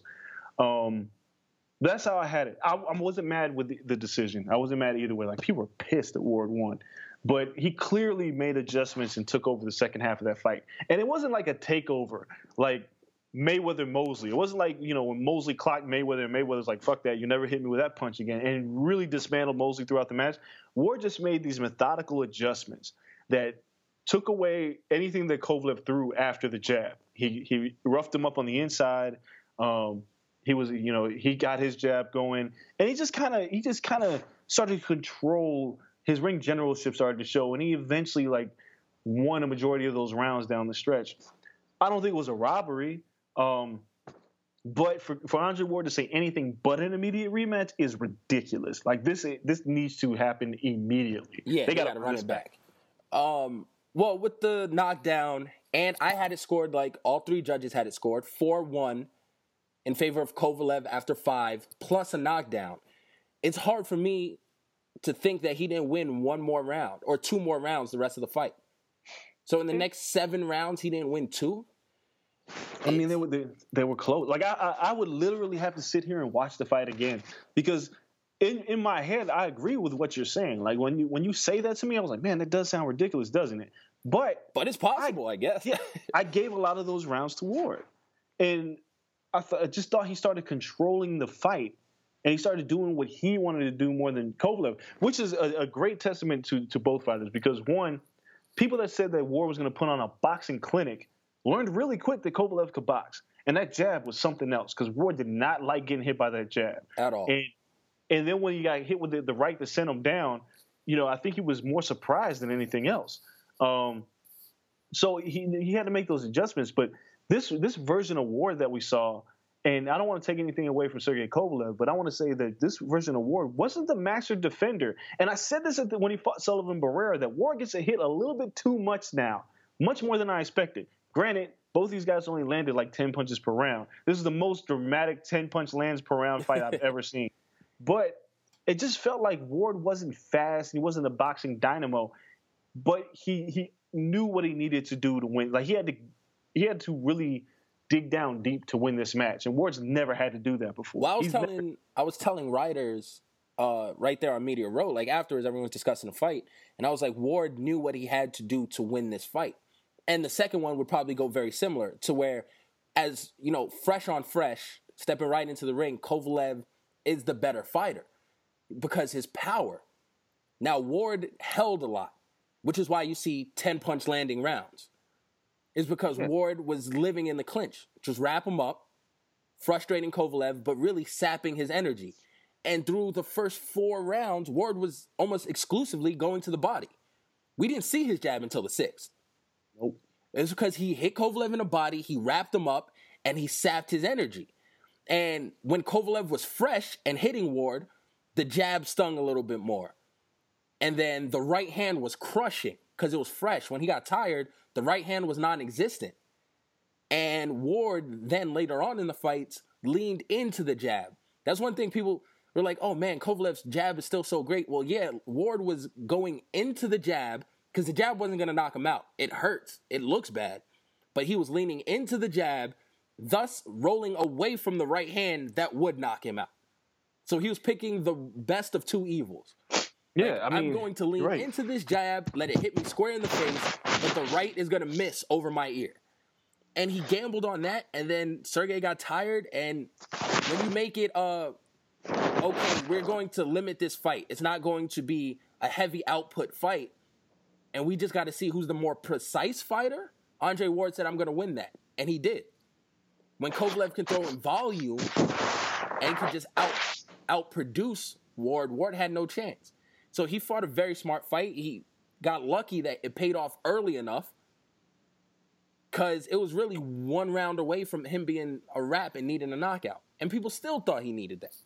[SPEAKER 7] Um, That's how I had it. I, I wasn't mad with the, the decision. I wasn't mad either way. Like, people were pissed that Ward won. But he clearly made adjustments and took over the second half of that fight. And it wasn't like a takeover, like Mayweather Mosley. It wasn't like, you know, when Mosley clocked Mayweather and Mayweather's like, fuck that, you never hit me with that punch again, and really dismantled Mosley throughout the match. Ward just made these methodical adjustments that took away anything that Kovalev threw after the jab. He he roughed him up on the inside. Um, He was, you know, he got his jab going, and he just kind of, he just kind of started to control. His ring generalship started to show, and he eventually like won a majority of those rounds down the stretch. I don't think it was a robbery, um, but for for Andre Ward to say anything but an immediate rematch is ridiculous. Like this, this needs to happen immediately.
[SPEAKER 5] Yeah,
[SPEAKER 7] they
[SPEAKER 5] got to run it back. back. Um, well, with the knockdown, and I had it scored like all three judges had it scored four one. In favor of Kovalev after five, plus a knockdown. It's hard for me to think that he didn't win one more round or two more rounds the rest of the fight. So in the next seven rounds, he didn't win two?
[SPEAKER 7] I mean, they were they, they were close. Like, I, I I would literally have to sit here and watch the fight again because in, in my head, I agree with what you're saying. Like, when you when you say that to me, I was like, man, that does sound ridiculous, doesn't it? But
[SPEAKER 5] But it's possible, I, I guess.
[SPEAKER 7] Yeah, I gave a lot of those rounds to Ward. And I, th- I just thought he started controlling the fight, and he started doing what he wanted to do more than Kovalev, which is a, a great testament to, to both fighters because, one, people that said that Ward was going to put on a boxing clinic learned really quick that Kovalev could box. And that jab was something else because Ward did not like getting hit by that jab.
[SPEAKER 5] At all.
[SPEAKER 7] And, and then when he got hit with the, the right to send him down, you know, I think he was more surprised than anything else. Um, so he he had to make those adjustments, but This this version of Ward that we saw, and I don't want to take anything away from Sergey Kovalev, but I want to say that this version of Ward wasn't the master defender. And I said this at the, when he fought Sullivan Barrera, that Ward gets a hit a little bit too much now, much more than I expected. Granted, both these guys only landed like ten punches per round. This is the most dramatic ten-punch lands per round fight I've ever seen. But it just felt like Ward wasn't fast. He wasn't a boxing dynamo, but he he knew what he needed to do to win. Like, he had to He had to really dig down deep to win this match, and Ward's never had to do that before.
[SPEAKER 5] Well, I was
[SPEAKER 7] He's
[SPEAKER 5] telling
[SPEAKER 7] never...
[SPEAKER 5] I was telling writers uh, right there on Media Row, like afterwards, everyone was discussing the fight, and I was like, Ward knew what he had to do to win this fight, and the second one would probably go very similar to where, as you know, fresh on fresh, stepping right into the ring, Kovalev is the better fighter because his power. Now Ward held a lot, which is why you see ten punch landing rounds. Is because yeah. Ward was living in the clinch. Just wrap him up, frustrating Kovalev, but really sapping his energy. And through the first four rounds, Ward was almost exclusively going to the body. We didn't see his jab until the sixth.
[SPEAKER 7] Nope.
[SPEAKER 5] It's because he hit Kovalev in the body, he wrapped him up, and he sapped his energy. And when Kovalev was fresh and hitting Ward, the jab stung a little bit more. And then the right hand was crushing because it was fresh. When he got tired, the right hand was non-existent. And Ward then later on in the fights leaned into the jab. That's one thing people We're like, oh man, Kovalev's jab is still so great. Well, yeah, Ward was going into the jab because the jab wasn't going to knock him out. It hurts. It looks bad. But he was leaning into the jab, thus rolling away from the right hand that would knock him out. So he was picking the best of two evils.
[SPEAKER 7] Yeah,
[SPEAKER 5] Like,
[SPEAKER 7] I mean,
[SPEAKER 5] I'm going to lean
[SPEAKER 7] right.
[SPEAKER 5] into this jab, let it hit me square in the face, but the right is going to miss over my ear. And he gambled on that, and then Sergey got tired, and when you make it, uh, okay, we're going to limit this fight. It's not going to be a heavy output fight, and we just got to see who's the more precise fighter. Andre Ward said, I'm going to win that, and he did. When Kovalev can throw in volume and can just out outproduce Ward, Ward had no chance. So he fought a very smart fight. He got lucky that it paid off early enough because it was really one round away from him being a wrap and needing a knockout. And people still thought he needed that.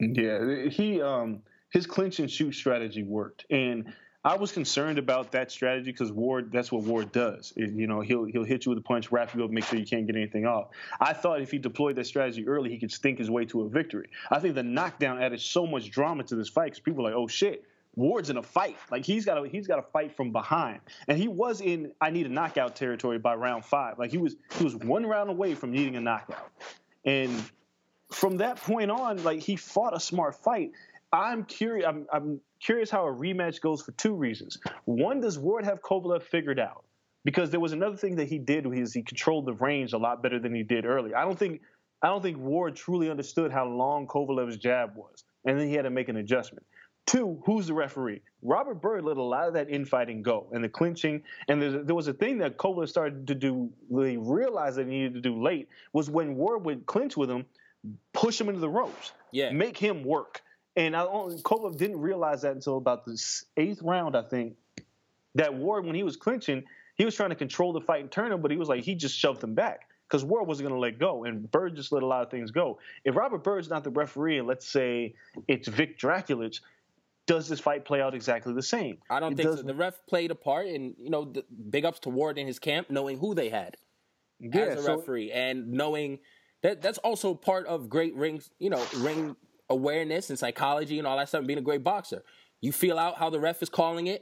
[SPEAKER 7] Yeah, he um, his clinch and shoot strategy worked, and I was concerned about that strategy because Ward, that's what Ward does. It- you know, he'll he'll hit you with a punch, wrap you up, make sure you can't get anything off. I thought if he deployed that strategy early, he could stink his way to a victory. I think the knockdown added so much drama to this fight because people are like, oh shit, Ward's in a fight. Like he's got to he's got to fight from behind, and he was in I need a knockout territory by round five. Like he was he was one round away from needing a knockout, and from that point on, like he fought a smart fight. I'm curious. I'm, I'm curious how a rematch goes for two reasons. One, does Ward have Kovalev figured out? Because there was another thing that he did was he controlled the range a lot better than he did earlier. I don't think I don't think Ward truly understood how long Kovalev's jab was, and then he had to make an adjustment. Two, who's the referee? Robert Byrd let a lot of that infighting go and the clinching. And there's, there was a thing that Kovalev started to do, he realized that he needed to do late, was when Ward would clinch with him, push him into the ropes,
[SPEAKER 5] Yeah.
[SPEAKER 7] make him work. And I only, Kovalev didn't realize that until about the eighth round, I think, that Ward, when he was clinching, he was trying to control the fight and turn him, but he was like, he just shoved him back because Ward wasn't going to let go, and Byrd just let a lot of things go. If Robert Byrd's not the referee, and let's say it's Vic Draculich, does this fight play out exactly the same?
[SPEAKER 5] I don't
[SPEAKER 7] It
[SPEAKER 5] think so.
[SPEAKER 7] doesn't.
[SPEAKER 5] The ref played a part, and, you know, the big ups to Ward and his camp, knowing who they had
[SPEAKER 7] Yeah,
[SPEAKER 5] as a
[SPEAKER 7] so-
[SPEAKER 5] referee, and knowing that that's also part of great rings, you know, ring awareness and psychology and all that stuff, and being a great boxer. You feel out how the ref is calling it,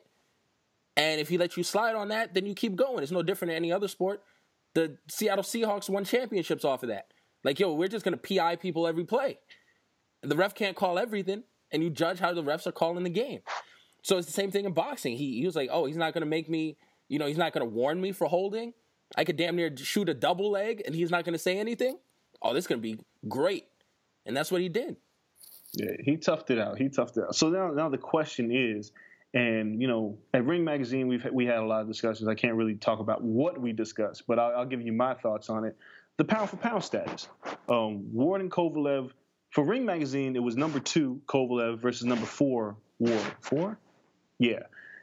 [SPEAKER 5] and if he lets you slide on that, then you keep going. It's no different than any other sport. The Seattle Seahawks won championships off of that. Like, yo, we're just going to P I people every play. The ref can't call everything, and you judge how the refs are calling the game. So it's the same thing in boxing. He, he was like, oh, he's not going to make me, you know, he's not going to warn me for holding. I could damn near shoot a double leg, and he's not going to say anything. Oh, this is going to be great. And that's what he did.
[SPEAKER 7] Yeah, he toughed it out. He toughed it out. So now, now the question is, and you know, at Ring Magazine, we've we had a lot of discussions. I can't really talk about what we discussed, but I'll, I'll give you my thoughts on it. The pound for pound status. Um, Ward and Kovalev. For Ring Magazine, it was number two Kovalev versus number four Ward. Four, yeah.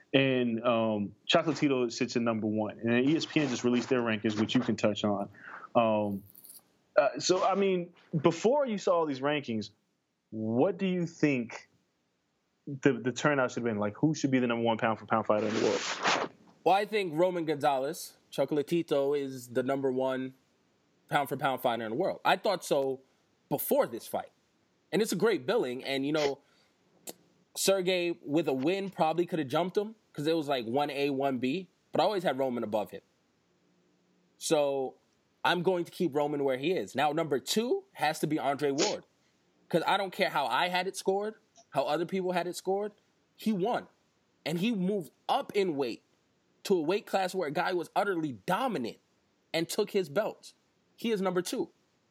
[SPEAKER 7] And um, Chocolatito sits at number one, and then E S P N just released their rankings, which you can touch on. Um, uh, so, I mean, before you saw all these rankings, what do you think the the turnout should have been? Like, who should be the number one pound for pound fighter in the world?
[SPEAKER 5] Well, I think Roman Gonzalez, Chocolatito, is the number one pound for pound fighter in the world. I thought so before this fight. And it's a great billing. And, you know, Sergey, with a win, probably could have jumped him because it was like one A, one B. But I always had Roman above him. So I'm going to keep Roman where he is. Now, number two has to be Andre Ward. Because I don't care how I had it scored, how other people had it scored. He won. And he moved up in weight to a weight class where a guy was utterly dominant and took his belts. He is number two.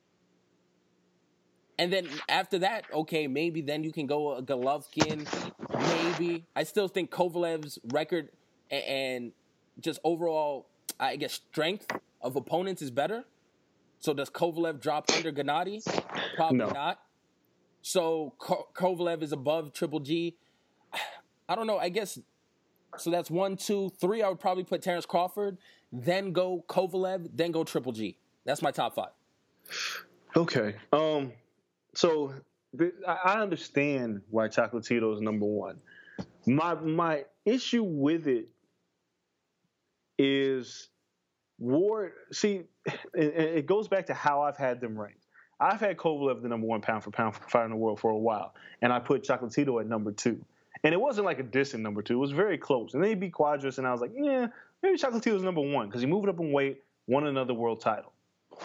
[SPEAKER 5] And then after that, okay, maybe then you can go a Golovkin, maybe. I still think Kovalev's record and, and just overall, I guess, strength of opponents is better. So does Kovalev drop under Gennady? Probably
[SPEAKER 7] No.
[SPEAKER 5] not. So Ko- Kovalev is above Triple G. I don't know. I guess, so that's one, two, three. I would probably put Terrence Crawford, then go Kovalev, then go Triple G. That's my top five.
[SPEAKER 7] Okay. Um. So th- I I understand why Chocolatito is number one. My my issue with it is Ward. See, it, it goes back to how I've had them ranked. I've had Kovalev the number one pound for pound fighter in the world for a while, and I put Chocolatito at number two. And it wasn't like a distant number two. It was very close. And then he beat Quadras, and I was like, yeah, maybe Chocolatito's number one because he moved up in weight, won another world title.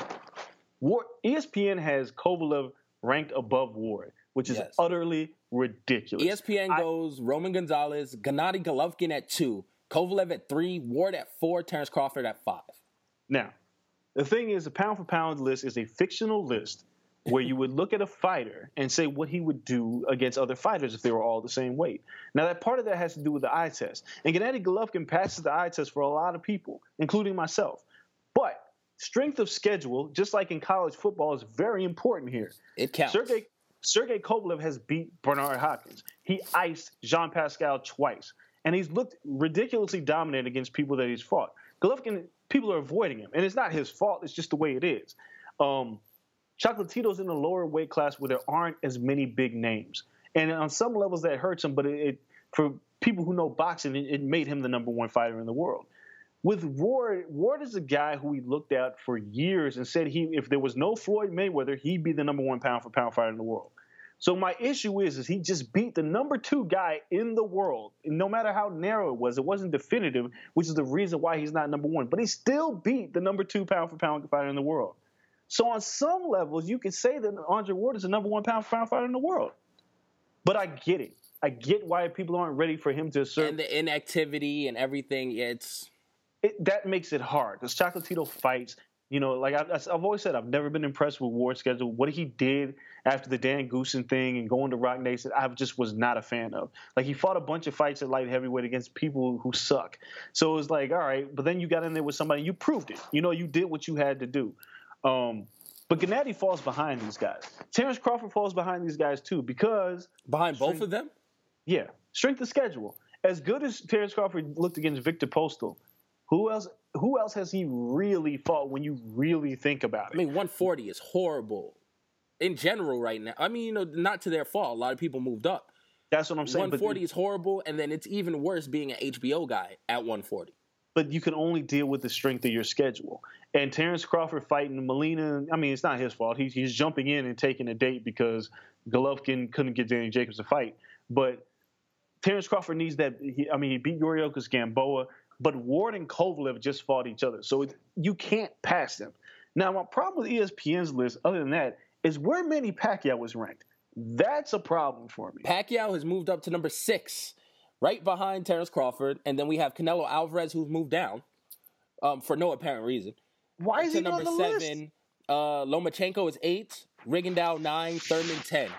[SPEAKER 7] War, E S P N has Kovalev ranked above Ward, which is yes. utterly ridiculous.
[SPEAKER 5] E S P N I, goes Roman Gonzalez, Gennady Golovkin at two, Kovalev at three, Ward at four, Terrence Crawford at five.
[SPEAKER 7] Now, the thing is, the pound-for-pound list is a fictional list where you would look at a fighter and say what he would do against other fighters if they were all the same weight. Now, that part of that has to do with the eye test. And Gennady Golovkin passes the eye test for a lot of people, including myself. But strength of schedule, just like in college football, is very important here.
[SPEAKER 5] It counts.
[SPEAKER 7] Sergey, Sergey Kovalev has beat Bernard Hopkins. He iced Jean Pascal twice. And he's looked ridiculously dominant against people that he's fought. Golovkin, people are avoiding him. And it's not his fault. It's just the way it is. Um, Chocolatito's in the lower weight class where there aren't as many big names. And on some levels that hurts him, but it, it for people who know boxing, it, it made him the number one fighter in the world. With Ward, Ward is a guy who we looked at for years and said he, if there was no Floyd Mayweather, he'd be the number one pound for pound fighter in the world. So my issue is, is he just beat the number two guy in the world. And no matter how narrow it was, it wasn't definitive, which is the reason why he's not number one. But he still beat the number two pound for pound fighter in the world. So on some levels, you could say that Andre Ward is the number one pound for pound fighter in the world. But I get it. I get why people aren't ready for him to assert.
[SPEAKER 5] And the inactivity and everything, it's...
[SPEAKER 7] It, that makes it hard because Chocolatito fights. You know, like I, I've always said, I've never been impressed with Ward's schedule. What he did after the Dan Goossen thing and going to Rock Nation, I just was not a fan of. Like, he fought a bunch of fights at light heavyweight against people who suck. So it was like, all right, but then you got in there with somebody, you proved it. You know, you did what you had to do. Um, but Gennady falls behind these guys. Terrence Crawford falls behind these guys, too, because...
[SPEAKER 5] Behind both of them?
[SPEAKER 7] Yeah. Strength of schedule. As good as Terrence Crawford looked against Victor Postal, Who else Who else has he really fought when you really think about it?
[SPEAKER 5] I mean, one forty is horrible in general right now. I mean, you know, not to their fault. A lot of people moved up.
[SPEAKER 7] That's what I'm saying.
[SPEAKER 5] one forty is horrible, and then it's even worse being an H B O guy at one forty.
[SPEAKER 7] But you can only deal with the strength of your schedule. And Terrence Crawford fighting Molina, I mean, it's not his fault. He's, he's jumping in and taking a date because Golovkin couldn't get Danny Jacobs to fight. But Terrence Crawford needs that. He, I mean, he beat Yuriorkis Gamboa. But Ward and Kovalev just fought each other. So it, you can't pass them. Now, my problem with E S P N's list, other than that, is where Manny Pacquiao was ranked. That's a problem for me.
[SPEAKER 5] Pacquiao has moved up to number six, right behind Terrence Crawford. And then we have Canelo Alvarez, who's moved down um, for no apparent reason.
[SPEAKER 7] Why is
[SPEAKER 5] to
[SPEAKER 7] he
[SPEAKER 5] number
[SPEAKER 7] on the
[SPEAKER 5] seven,
[SPEAKER 7] list?
[SPEAKER 5] Uh, Lomachenko is eight, Rigondeaux nine, Thurman ten.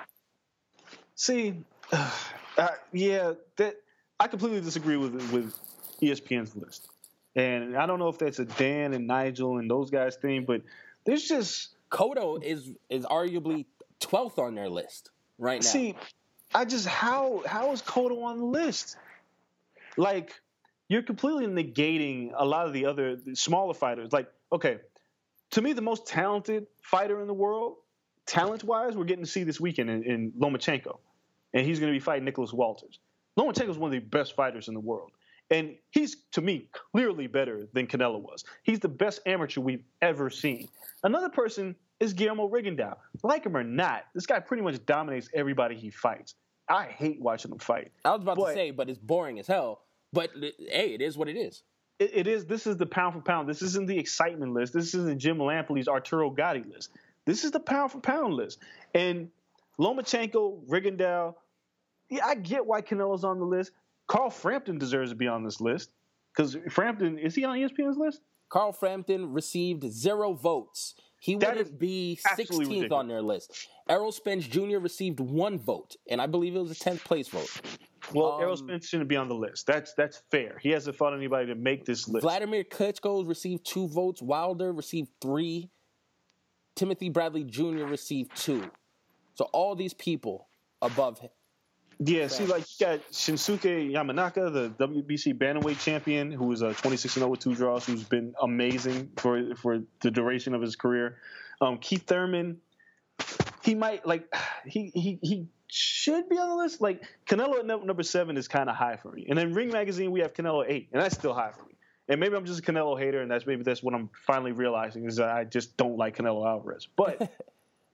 [SPEAKER 7] See, uh, uh, yeah, that I completely disagree with with E S P N's list. And I don't know if that's a Dan and Nigel and those guys thing, but there's just...
[SPEAKER 5] Cotto is is arguably twelfth on their list right now.
[SPEAKER 7] See, I just... How How is Cotto on the list? Like, you're completely negating a lot of the other the smaller fighters. Like, okay, to me, the most talented fighter in the world, talent-wise, we're getting to see this weekend in, in Lomachenko. And he's going to be fighting Nicholas Walters. Lomachenko is one of the best fighters in the world. And he's, to me, clearly better than Canelo was. He's the best amateur we've ever seen. Another person is Guillermo Rigondeaux. Like him or not, this guy pretty much dominates everybody he fights. I hate watching him fight.
[SPEAKER 5] I was about
[SPEAKER 7] but,
[SPEAKER 5] to say, but it's boring as hell. But, hey, it is what it is.
[SPEAKER 7] It, it is. This is the pound for pound. This isn't the excitement list. This isn't Jim Lampley's Arturo Gatti list. This is the pound for pound list. And Lomachenko, Rigondeaux, yeah, I get why Canelo's on the list. Carl Frampton deserves to be on this list because Frampton, is he on E S P N's list?
[SPEAKER 5] Carl Frampton received zero votes. He
[SPEAKER 7] That
[SPEAKER 5] wouldn't
[SPEAKER 7] is
[SPEAKER 5] be
[SPEAKER 7] absolutely
[SPEAKER 5] sixteenth
[SPEAKER 7] ridiculous.
[SPEAKER 5] on their list. Errol Spence Junior received one vote, and I believe it was a tenth place vote.
[SPEAKER 7] Well,
[SPEAKER 5] Um,
[SPEAKER 7] Errol Spence shouldn't be on the list. That's that's fair. He hasn't fought anybody to make this list.
[SPEAKER 5] Vladimir Klitschko received two votes. Wilder received three. Timothy Bradley Junior received two. So all these people above him.
[SPEAKER 7] Yeah, see, like you got Shinsuke Yamanaka, the W B C bantamweight champion, who is a twenty-six and oh with two draws, who's been amazing for for the duration of his career. Um, Keith Thurman, he might like he he he should be on the list. Like Canelo at num- number seven is kind of high for me, and then Ring Magazine we have Canelo at eight, and that's still high for me. And maybe I'm just a Canelo hater, and that's maybe that's what I'm finally realizing is that I just don't like Canelo Alvarez. But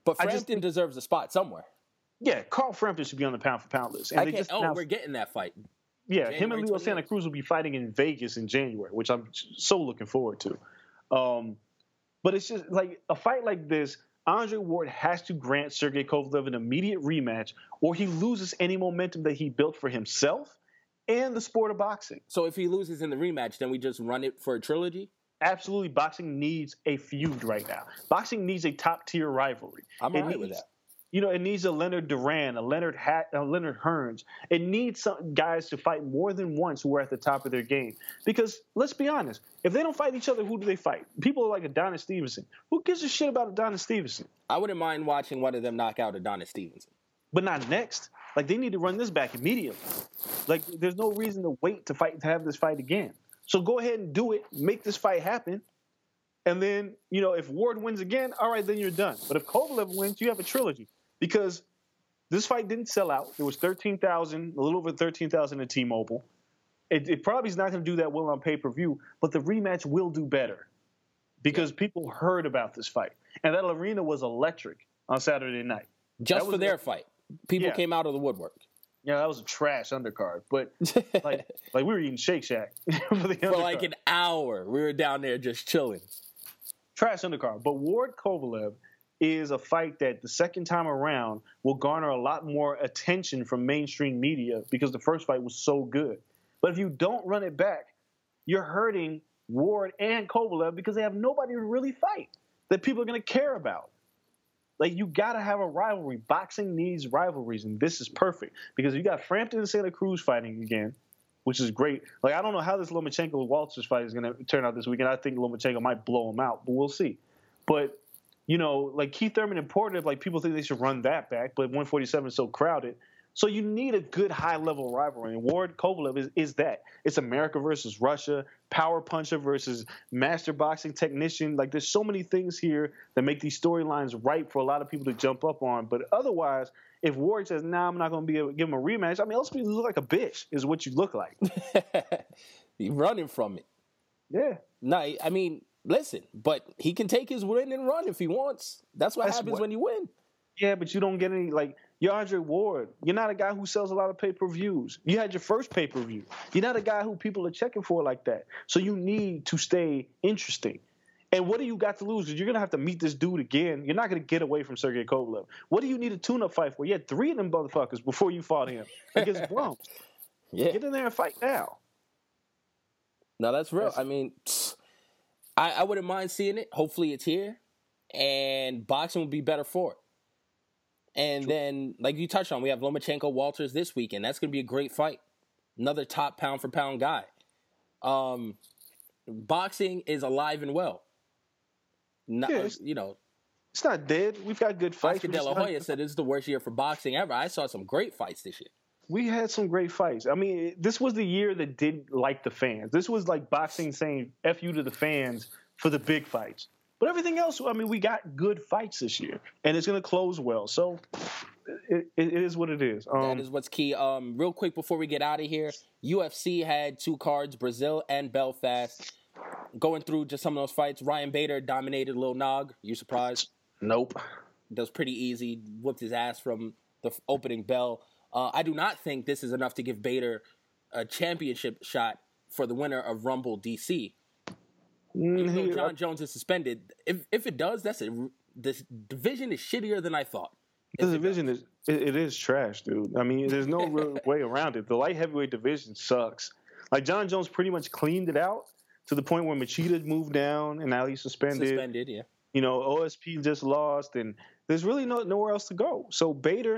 [SPEAKER 5] But
[SPEAKER 7] I
[SPEAKER 5] Frampton
[SPEAKER 7] just think-
[SPEAKER 5] deserves a spot somewhere.
[SPEAKER 7] Yeah, Carl Frampton should be on the pound for pound list. And
[SPEAKER 5] I
[SPEAKER 7] they
[SPEAKER 5] can't,
[SPEAKER 7] just
[SPEAKER 5] oh,
[SPEAKER 7] announced-
[SPEAKER 5] we're getting that fight.
[SPEAKER 7] Yeah, him and
[SPEAKER 5] January
[SPEAKER 7] Leo Santa
[SPEAKER 5] twenty-eighth.
[SPEAKER 7] Cruz will be fighting in Vegas in January, which I'm so looking forward to. Um, but it's just like a fight like this, Andre Ward has to grant Sergey Kovalev an immediate rematch, or he loses any momentum that he built for himself and the sport of boxing.
[SPEAKER 5] So if he loses in the rematch, then we just run it for a trilogy?
[SPEAKER 7] Absolutely, boxing needs a feud right now. Boxing needs a top tier rivalry.
[SPEAKER 5] I'm
[SPEAKER 7] It
[SPEAKER 5] all right with
[SPEAKER 7] needs-
[SPEAKER 5] that.
[SPEAKER 7] You know, it needs a Leonard Duran, a Leonard Hat, a Leonard Hearns. It needs some guys to fight more than once who are at the top of their game. Because let's be honest, if they don't fight each other, who do they fight? People like Adonis Stevenson. Who gives a shit about Adonis Stevenson?
[SPEAKER 5] I wouldn't mind watching one of them knock out Adonis Stevenson.
[SPEAKER 7] But not next. Like they need to run this back immediately. Like there's no reason to wait to fight to have this fight again. So go ahead and do it. Make this fight happen. And then, you know, if Ward wins again, all right, then you're done. But if Kovalev wins, you have a trilogy. Because this fight didn't sell out. There was thirteen thousand, a little over thirteen thousand at T-Mobile. It, it probably is not going to do that well on pay-per-view, but the rematch will do better because yeah. people heard about this fight. And that arena was electric on Saturday night.
[SPEAKER 5] Just for their fight. People
[SPEAKER 7] yeah.
[SPEAKER 5] came out of the woodwork.
[SPEAKER 7] Yeah, that was a trash undercard. But like, like we were eating Shake Shack for the
[SPEAKER 5] For
[SPEAKER 7] undercard.
[SPEAKER 5] like an hour. We were down there just chilling.
[SPEAKER 7] Trash undercard. But Ward Kovalev is a fight that the second time around will garner a lot more attention from mainstream media because the first fight was so good. But if you don't run it back, you're hurting Ward and Kovalev because they have nobody to really fight that people are going to care about. Like, you got to have a rivalry. Boxing needs rivalries, and this is perfect because you got Frampton and Santa Cruz fighting again, which is great. Like, I don't know how this Lomachenko-Walters fight is going to turn out this weekend. I think Lomachenko might blow him out, but we'll see. But you know, like Keith Thurman and Porter, like people think they should run that back, but one forty-seven is so crowded. So you need a good high-level rivalry. And Ward Kovalev is, is that. It's America versus Russia, power puncher versus master boxing technician. Like there's so many things here that make these storylines ripe for a lot of people to jump up on. But otherwise, if Ward says, nah, I'm not going to be able to give him a rematch, I mean, let's be look like a bitch is what you look like.
[SPEAKER 5] You're running from it.
[SPEAKER 7] Yeah.
[SPEAKER 5] No, I mean, listen, but he can take his win and run if he wants. That's what
[SPEAKER 7] That's
[SPEAKER 5] happens
[SPEAKER 7] what-
[SPEAKER 5] when you win.
[SPEAKER 7] Yeah, but you don't get any, like, you're Andre Ward. You're not a guy who sells a lot of pay-per-views. You had your first pay-per-view. You're not a guy who people are checking for like that. So you need to stay interesting. And what do you got to lose? Because you're going to have to meet this dude again. You're not going to get away from Sergey Kovalev. What do you need a tune-up fight for? You had three of them motherfuckers before you fought him against Brums.
[SPEAKER 5] Yeah.
[SPEAKER 7] Get in there and fight now.
[SPEAKER 5] No, that's real.
[SPEAKER 7] That's-
[SPEAKER 5] I mean, I, I wouldn't mind seeing it. Hopefully it's here. And boxing will be better for it. And then, like you touched on, we have Lomachenko Walters this weekend. That's going to be a great fight. Another top pound for pound guy. Um, boxing is alive and well. Not,
[SPEAKER 7] Yeah, it's-
[SPEAKER 5] you know,
[SPEAKER 7] It's not dead. We've got good fights.
[SPEAKER 5] Oscar
[SPEAKER 7] We're
[SPEAKER 5] De
[SPEAKER 7] just
[SPEAKER 5] La
[SPEAKER 7] not-
[SPEAKER 5] Hoya said this is the worst year for boxing ever. I saw some great fights this year.
[SPEAKER 7] We had some great fights. I mean, this was the year that did like the fans. This was like boxing saying F you to the fans for the big fights. But everything else, I mean, we got good fights this year, and it's going to close well. So it, it is what it is. Um,
[SPEAKER 5] That is what's key. Um, real quick before we get out of here, U F C had two cards, Brazil and Belfast. Going through just some of those fights, Ryan Bader dominated Lil Nog. You surprised?
[SPEAKER 7] nope.
[SPEAKER 5] That was pretty easy. Whooped his ass from the f- opening bell. Uh, I do not think this is enough to give Bader a championship shot for the winner of Rumble D C.
[SPEAKER 7] Mm,
[SPEAKER 5] Even though
[SPEAKER 7] he-
[SPEAKER 5] John Jones is suspended, if if it does, that's a this division is shittier than I thought.
[SPEAKER 7] The
[SPEAKER 5] If it
[SPEAKER 7] division is it, it is trash, dude. I mean, there's no real way around it. The light heavyweight division sucks. Like John Jones pretty much cleaned it out to the point where Machida moved down and now he's suspended.
[SPEAKER 5] Suspended, yeah.
[SPEAKER 7] You know, O S P just lost, and there's really no nowhere else to go. So Bader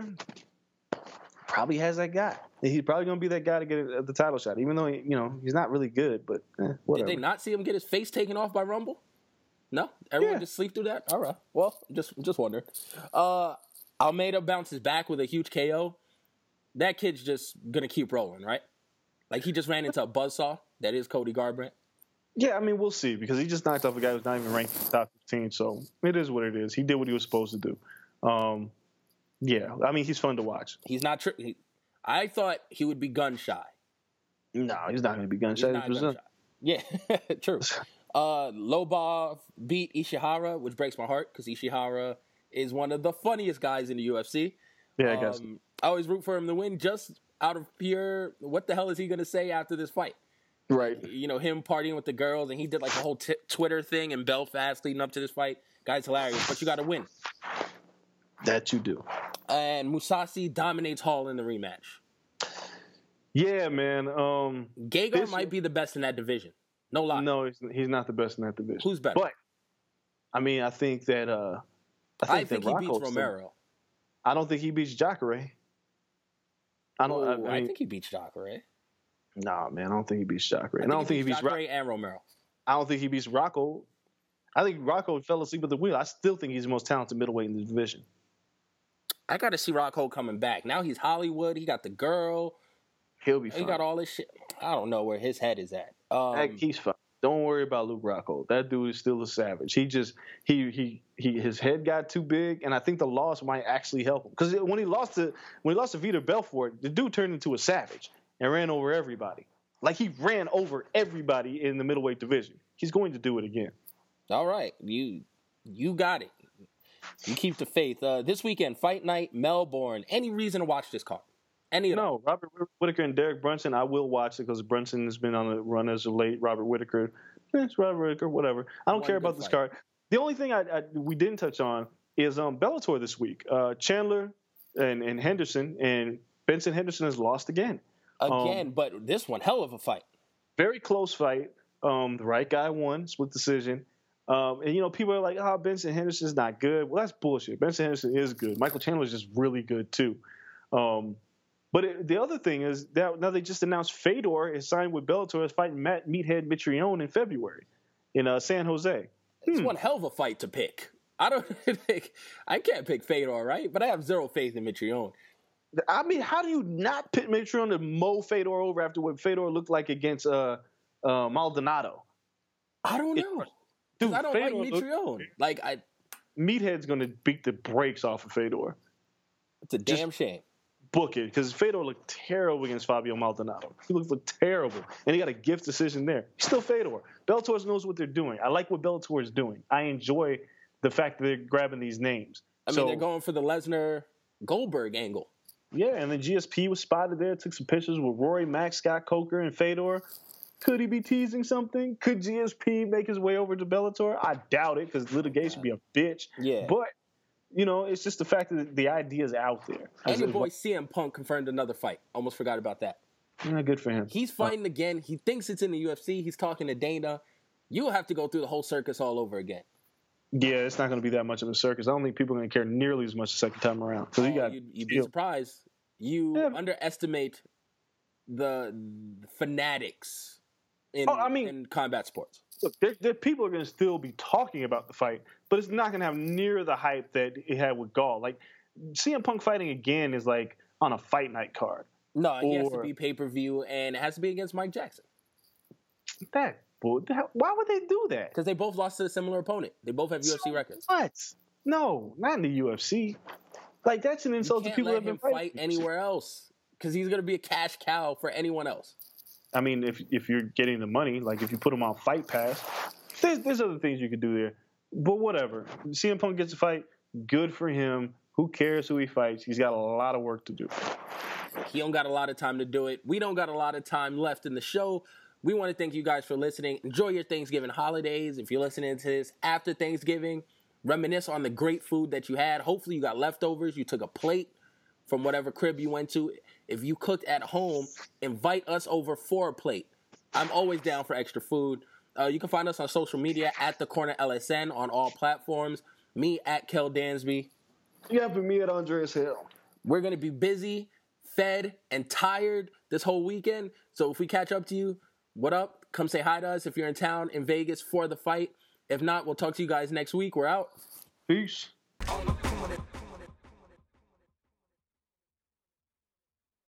[SPEAKER 7] probably has that guy. And he's probably going to be that guy to get a- the title shot, even though he, you know he's not really good. But eh, whatever.
[SPEAKER 5] Did they not see him get his face taken off by Rumble? No, everyone
[SPEAKER 7] Yeah.
[SPEAKER 5] just sleep through that. All right. Well, just just wondering. Uh, Almeida bounces back with a huge K O. That kid's just gonna keep rolling, right? Like he just ran into a buzzsaw. That is Cody Garbrandt.
[SPEAKER 7] Yeah, I mean, we'll see because he just knocked off a guy who's not even ranked in the top fifteen. So it is what it is. He did what he was supposed to do. Um, yeah, I mean, he's fun to watch.
[SPEAKER 5] He's not. Tri- he, I thought he would be gun shy.
[SPEAKER 7] No, he's not going to be gun
[SPEAKER 5] He's
[SPEAKER 7] shy.
[SPEAKER 5] not gun shy. Yeah, true. Uh, Lobov beat Ishihara, which breaks my heart because Ishihara is one of the funniest guys in the U F C.
[SPEAKER 7] Yeah, I guess.
[SPEAKER 5] Um, I always root for him to win just out of pure, what the hell is he going to say after this fight?
[SPEAKER 7] Right.
[SPEAKER 5] You know, him partying with the girls, and he did like a whole t- Twitter thing in Belfast leading up to this fight. Guy's hilarious, but you got to win.
[SPEAKER 7] That you do.
[SPEAKER 5] And Mousasi dominates Hall in the rematch.
[SPEAKER 7] Yeah, man. Um,
[SPEAKER 5] Gegard
[SPEAKER 7] this-
[SPEAKER 5] might be the best in that division. No lie.
[SPEAKER 7] no, he's, he's not the best in that division.
[SPEAKER 5] Who's better?
[SPEAKER 7] But, I mean, I think that... Uh, I think,
[SPEAKER 5] I think
[SPEAKER 7] that
[SPEAKER 5] he beats
[SPEAKER 7] Rocco's still-
[SPEAKER 5] Romero.
[SPEAKER 7] I don't think he beats Jacare. I don't.
[SPEAKER 5] Oh,
[SPEAKER 7] I,
[SPEAKER 5] I,
[SPEAKER 7] mean,
[SPEAKER 5] think he beats Jacare.
[SPEAKER 7] nah, man. I don't think he beats Jacare. And I don't think he beats.
[SPEAKER 5] Jacare
[SPEAKER 7] Ro-
[SPEAKER 5] and Romero.
[SPEAKER 7] I don't think he beats Rocco. I think Rocco fell asleep at the wheel. I still think he's the most talented middleweight in the division.
[SPEAKER 5] I got to see Rocco coming back. Now he's Hollywood. He got the girl.
[SPEAKER 7] He'll be
[SPEAKER 5] He
[SPEAKER 7] fine.
[SPEAKER 5] got all this shit. I don't know where his head is at. Um,
[SPEAKER 7] Heck, he's fine. Don't worry about Luke Rocco. That dude is still a savage. He just he he he his head got too big, and I think the loss might actually help him. Because when he lost to when he lost to Vitor Belfort, the dude turned into a savage and ran over everybody. Like he ran over everybody in the middleweight division. He's going to do it again.
[SPEAKER 5] all right, you you got it. You keep the faith. Uh, this weekend, Fight Night, Melbourne. Any reason to watch this card? Any of them?
[SPEAKER 7] No, Robert Whitaker and Derek Brunson, I will watch it because Brunson has been on a run as of late. Robert Whitaker, eh, it's Robert Whitaker, whatever. I don't
[SPEAKER 5] One
[SPEAKER 7] care
[SPEAKER 5] good
[SPEAKER 7] about this
[SPEAKER 5] fight.
[SPEAKER 7] card. The only thing I, I we didn't touch on is um, Bellator this week. Uh, Chandler and, and Henderson, and Benson Henderson has lost again.
[SPEAKER 5] Again,
[SPEAKER 7] Um,
[SPEAKER 5] but this one, hell of a fight.
[SPEAKER 7] Very close fight. Um, the right guy won, split decision. Um, and, you know, people are like, oh, Benson Henderson's not good. Well, that's bullshit. Benson Henderson is good. Michael Chandler is just really good, too. Um, but it, the other thing is that now they just announced Fedor is signed with Bellator as fighting Matt Meathead Mitrione in February in uh, San Jose.
[SPEAKER 5] It's one hell of a fight to pick. I don't think I can't pick Fedor, right? But I have zero faith in Mitrione.
[SPEAKER 7] I mean, how do you not pit Mitrione to mow Fedor over after what Fedor looked like against uh, uh, Maldonado?
[SPEAKER 5] I don't
[SPEAKER 7] It-
[SPEAKER 5] know. 'Cause
[SPEAKER 7] Dude,
[SPEAKER 5] I don't
[SPEAKER 7] Fedor
[SPEAKER 5] like
[SPEAKER 7] looked-
[SPEAKER 5] Mitrione. Like I,
[SPEAKER 7] Meathead's going to beat the brakes off of Fedor.
[SPEAKER 5] it's a damn shame.
[SPEAKER 7] Book it, because Fedor looked terrible against Fabio Maldonado. He looked, looked terrible, and he got a gift decision there. He's still Fedor. Bellator knows what they're doing. I like what Bellator is doing. I enjoy the fact that they're grabbing these names.
[SPEAKER 5] I mean,
[SPEAKER 7] so,
[SPEAKER 5] they're going for the Lesnar Goldberg angle.
[SPEAKER 7] yeah, and then G S P was spotted there, took some pictures with Rory, Max, Scott Coker, and Fedor. Could he be teasing something? Could G S P make his way over to Bellator? I doubt it, because litigation be a bitch.
[SPEAKER 5] Yeah.
[SPEAKER 7] But, you know, it's just the fact that the idea is out there.
[SPEAKER 5] And your boy C M Punk confirmed another fight. Almost forgot about that.
[SPEAKER 7] Yeah, good for him.
[SPEAKER 5] He's fighting again. He thinks it's in the U F C. He's talking to Dana. You'll have to go through the whole circus all over again.
[SPEAKER 7] Yeah, it's not going to be that much of a circus. I don't think people are going to care nearly as much the second time around. So you
[SPEAKER 5] Oh,
[SPEAKER 7] got
[SPEAKER 5] you'd, you'd be surprised. You
[SPEAKER 7] Yeah.
[SPEAKER 5] underestimate the, the fanatics in,
[SPEAKER 7] Oh, I mean-
[SPEAKER 5] in combat sports.
[SPEAKER 7] look, there, there, people are going to still be talking about the fight, but it's not going to have near the hype that it had with Gall. Like C M Punk fighting again is like on a fight night card.
[SPEAKER 5] No, he has to
[SPEAKER 7] Or-
[SPEAKER 5] be pay per view, and it has to be against Mike Jackson
[SPEAKER 7] That bull. that- Why would they do that?
[SPEAKER 5] because they both lost to a similar opponent. They both have U F C records.
[SPEAKER 7] What? No, not in the U F C. Like that's an
[SPEAKER 5] You
[SPEAKER 7] insult to
[SPEAKER 5] can't
[SPEAKER 7] people
[SPEAKER 5] let
[SPEAKER 7] that have
[SPEAKER 5] him
[SPEAKER 7] been
[SPEAKER 5] fight
[SPEAKER 7] fighting.
[SPEAKER 5] anywhere else because he's going to be a cash cow for anyone else.
[SPEAKER 7] I mean, if if you're getting the money, like if you put him on Fight Pass, there's there's other things you could do there. But whatever. C M Punk gets a fight. Good for him. Who cares who he fights? He's got a lot of work to do.
[SPEAKER 5] He don't got a lot of time to do it. We don't got a lot of time left in the show. We want to thank you guys for listening. Enjoy your Thanksgiving holidays. If you're listening to this after Thanksgiving, reminisce on the great food that you had. Hopefully you got leftovers. You took a plate from whatever crib you went to. If you cooked at home, invite us over for a plate. I'm always down for extra food. Uh, you can find us on social media at The Corner L S N on all platforms. Me at Kel Dansby.
[SPEAKER 7] Yeah, but me at Andreas Hill.
[SPEAKER 5] We're going to be busy, fed, and tired this whole weekend. So if we catch up to you, what up? Come say hi to us if you're in town in Vegas for the fight. If not, we'll talk to you guys next week. We're out.
[SPEAKER 7] Peace.
[SPEAKER 4] On the corner.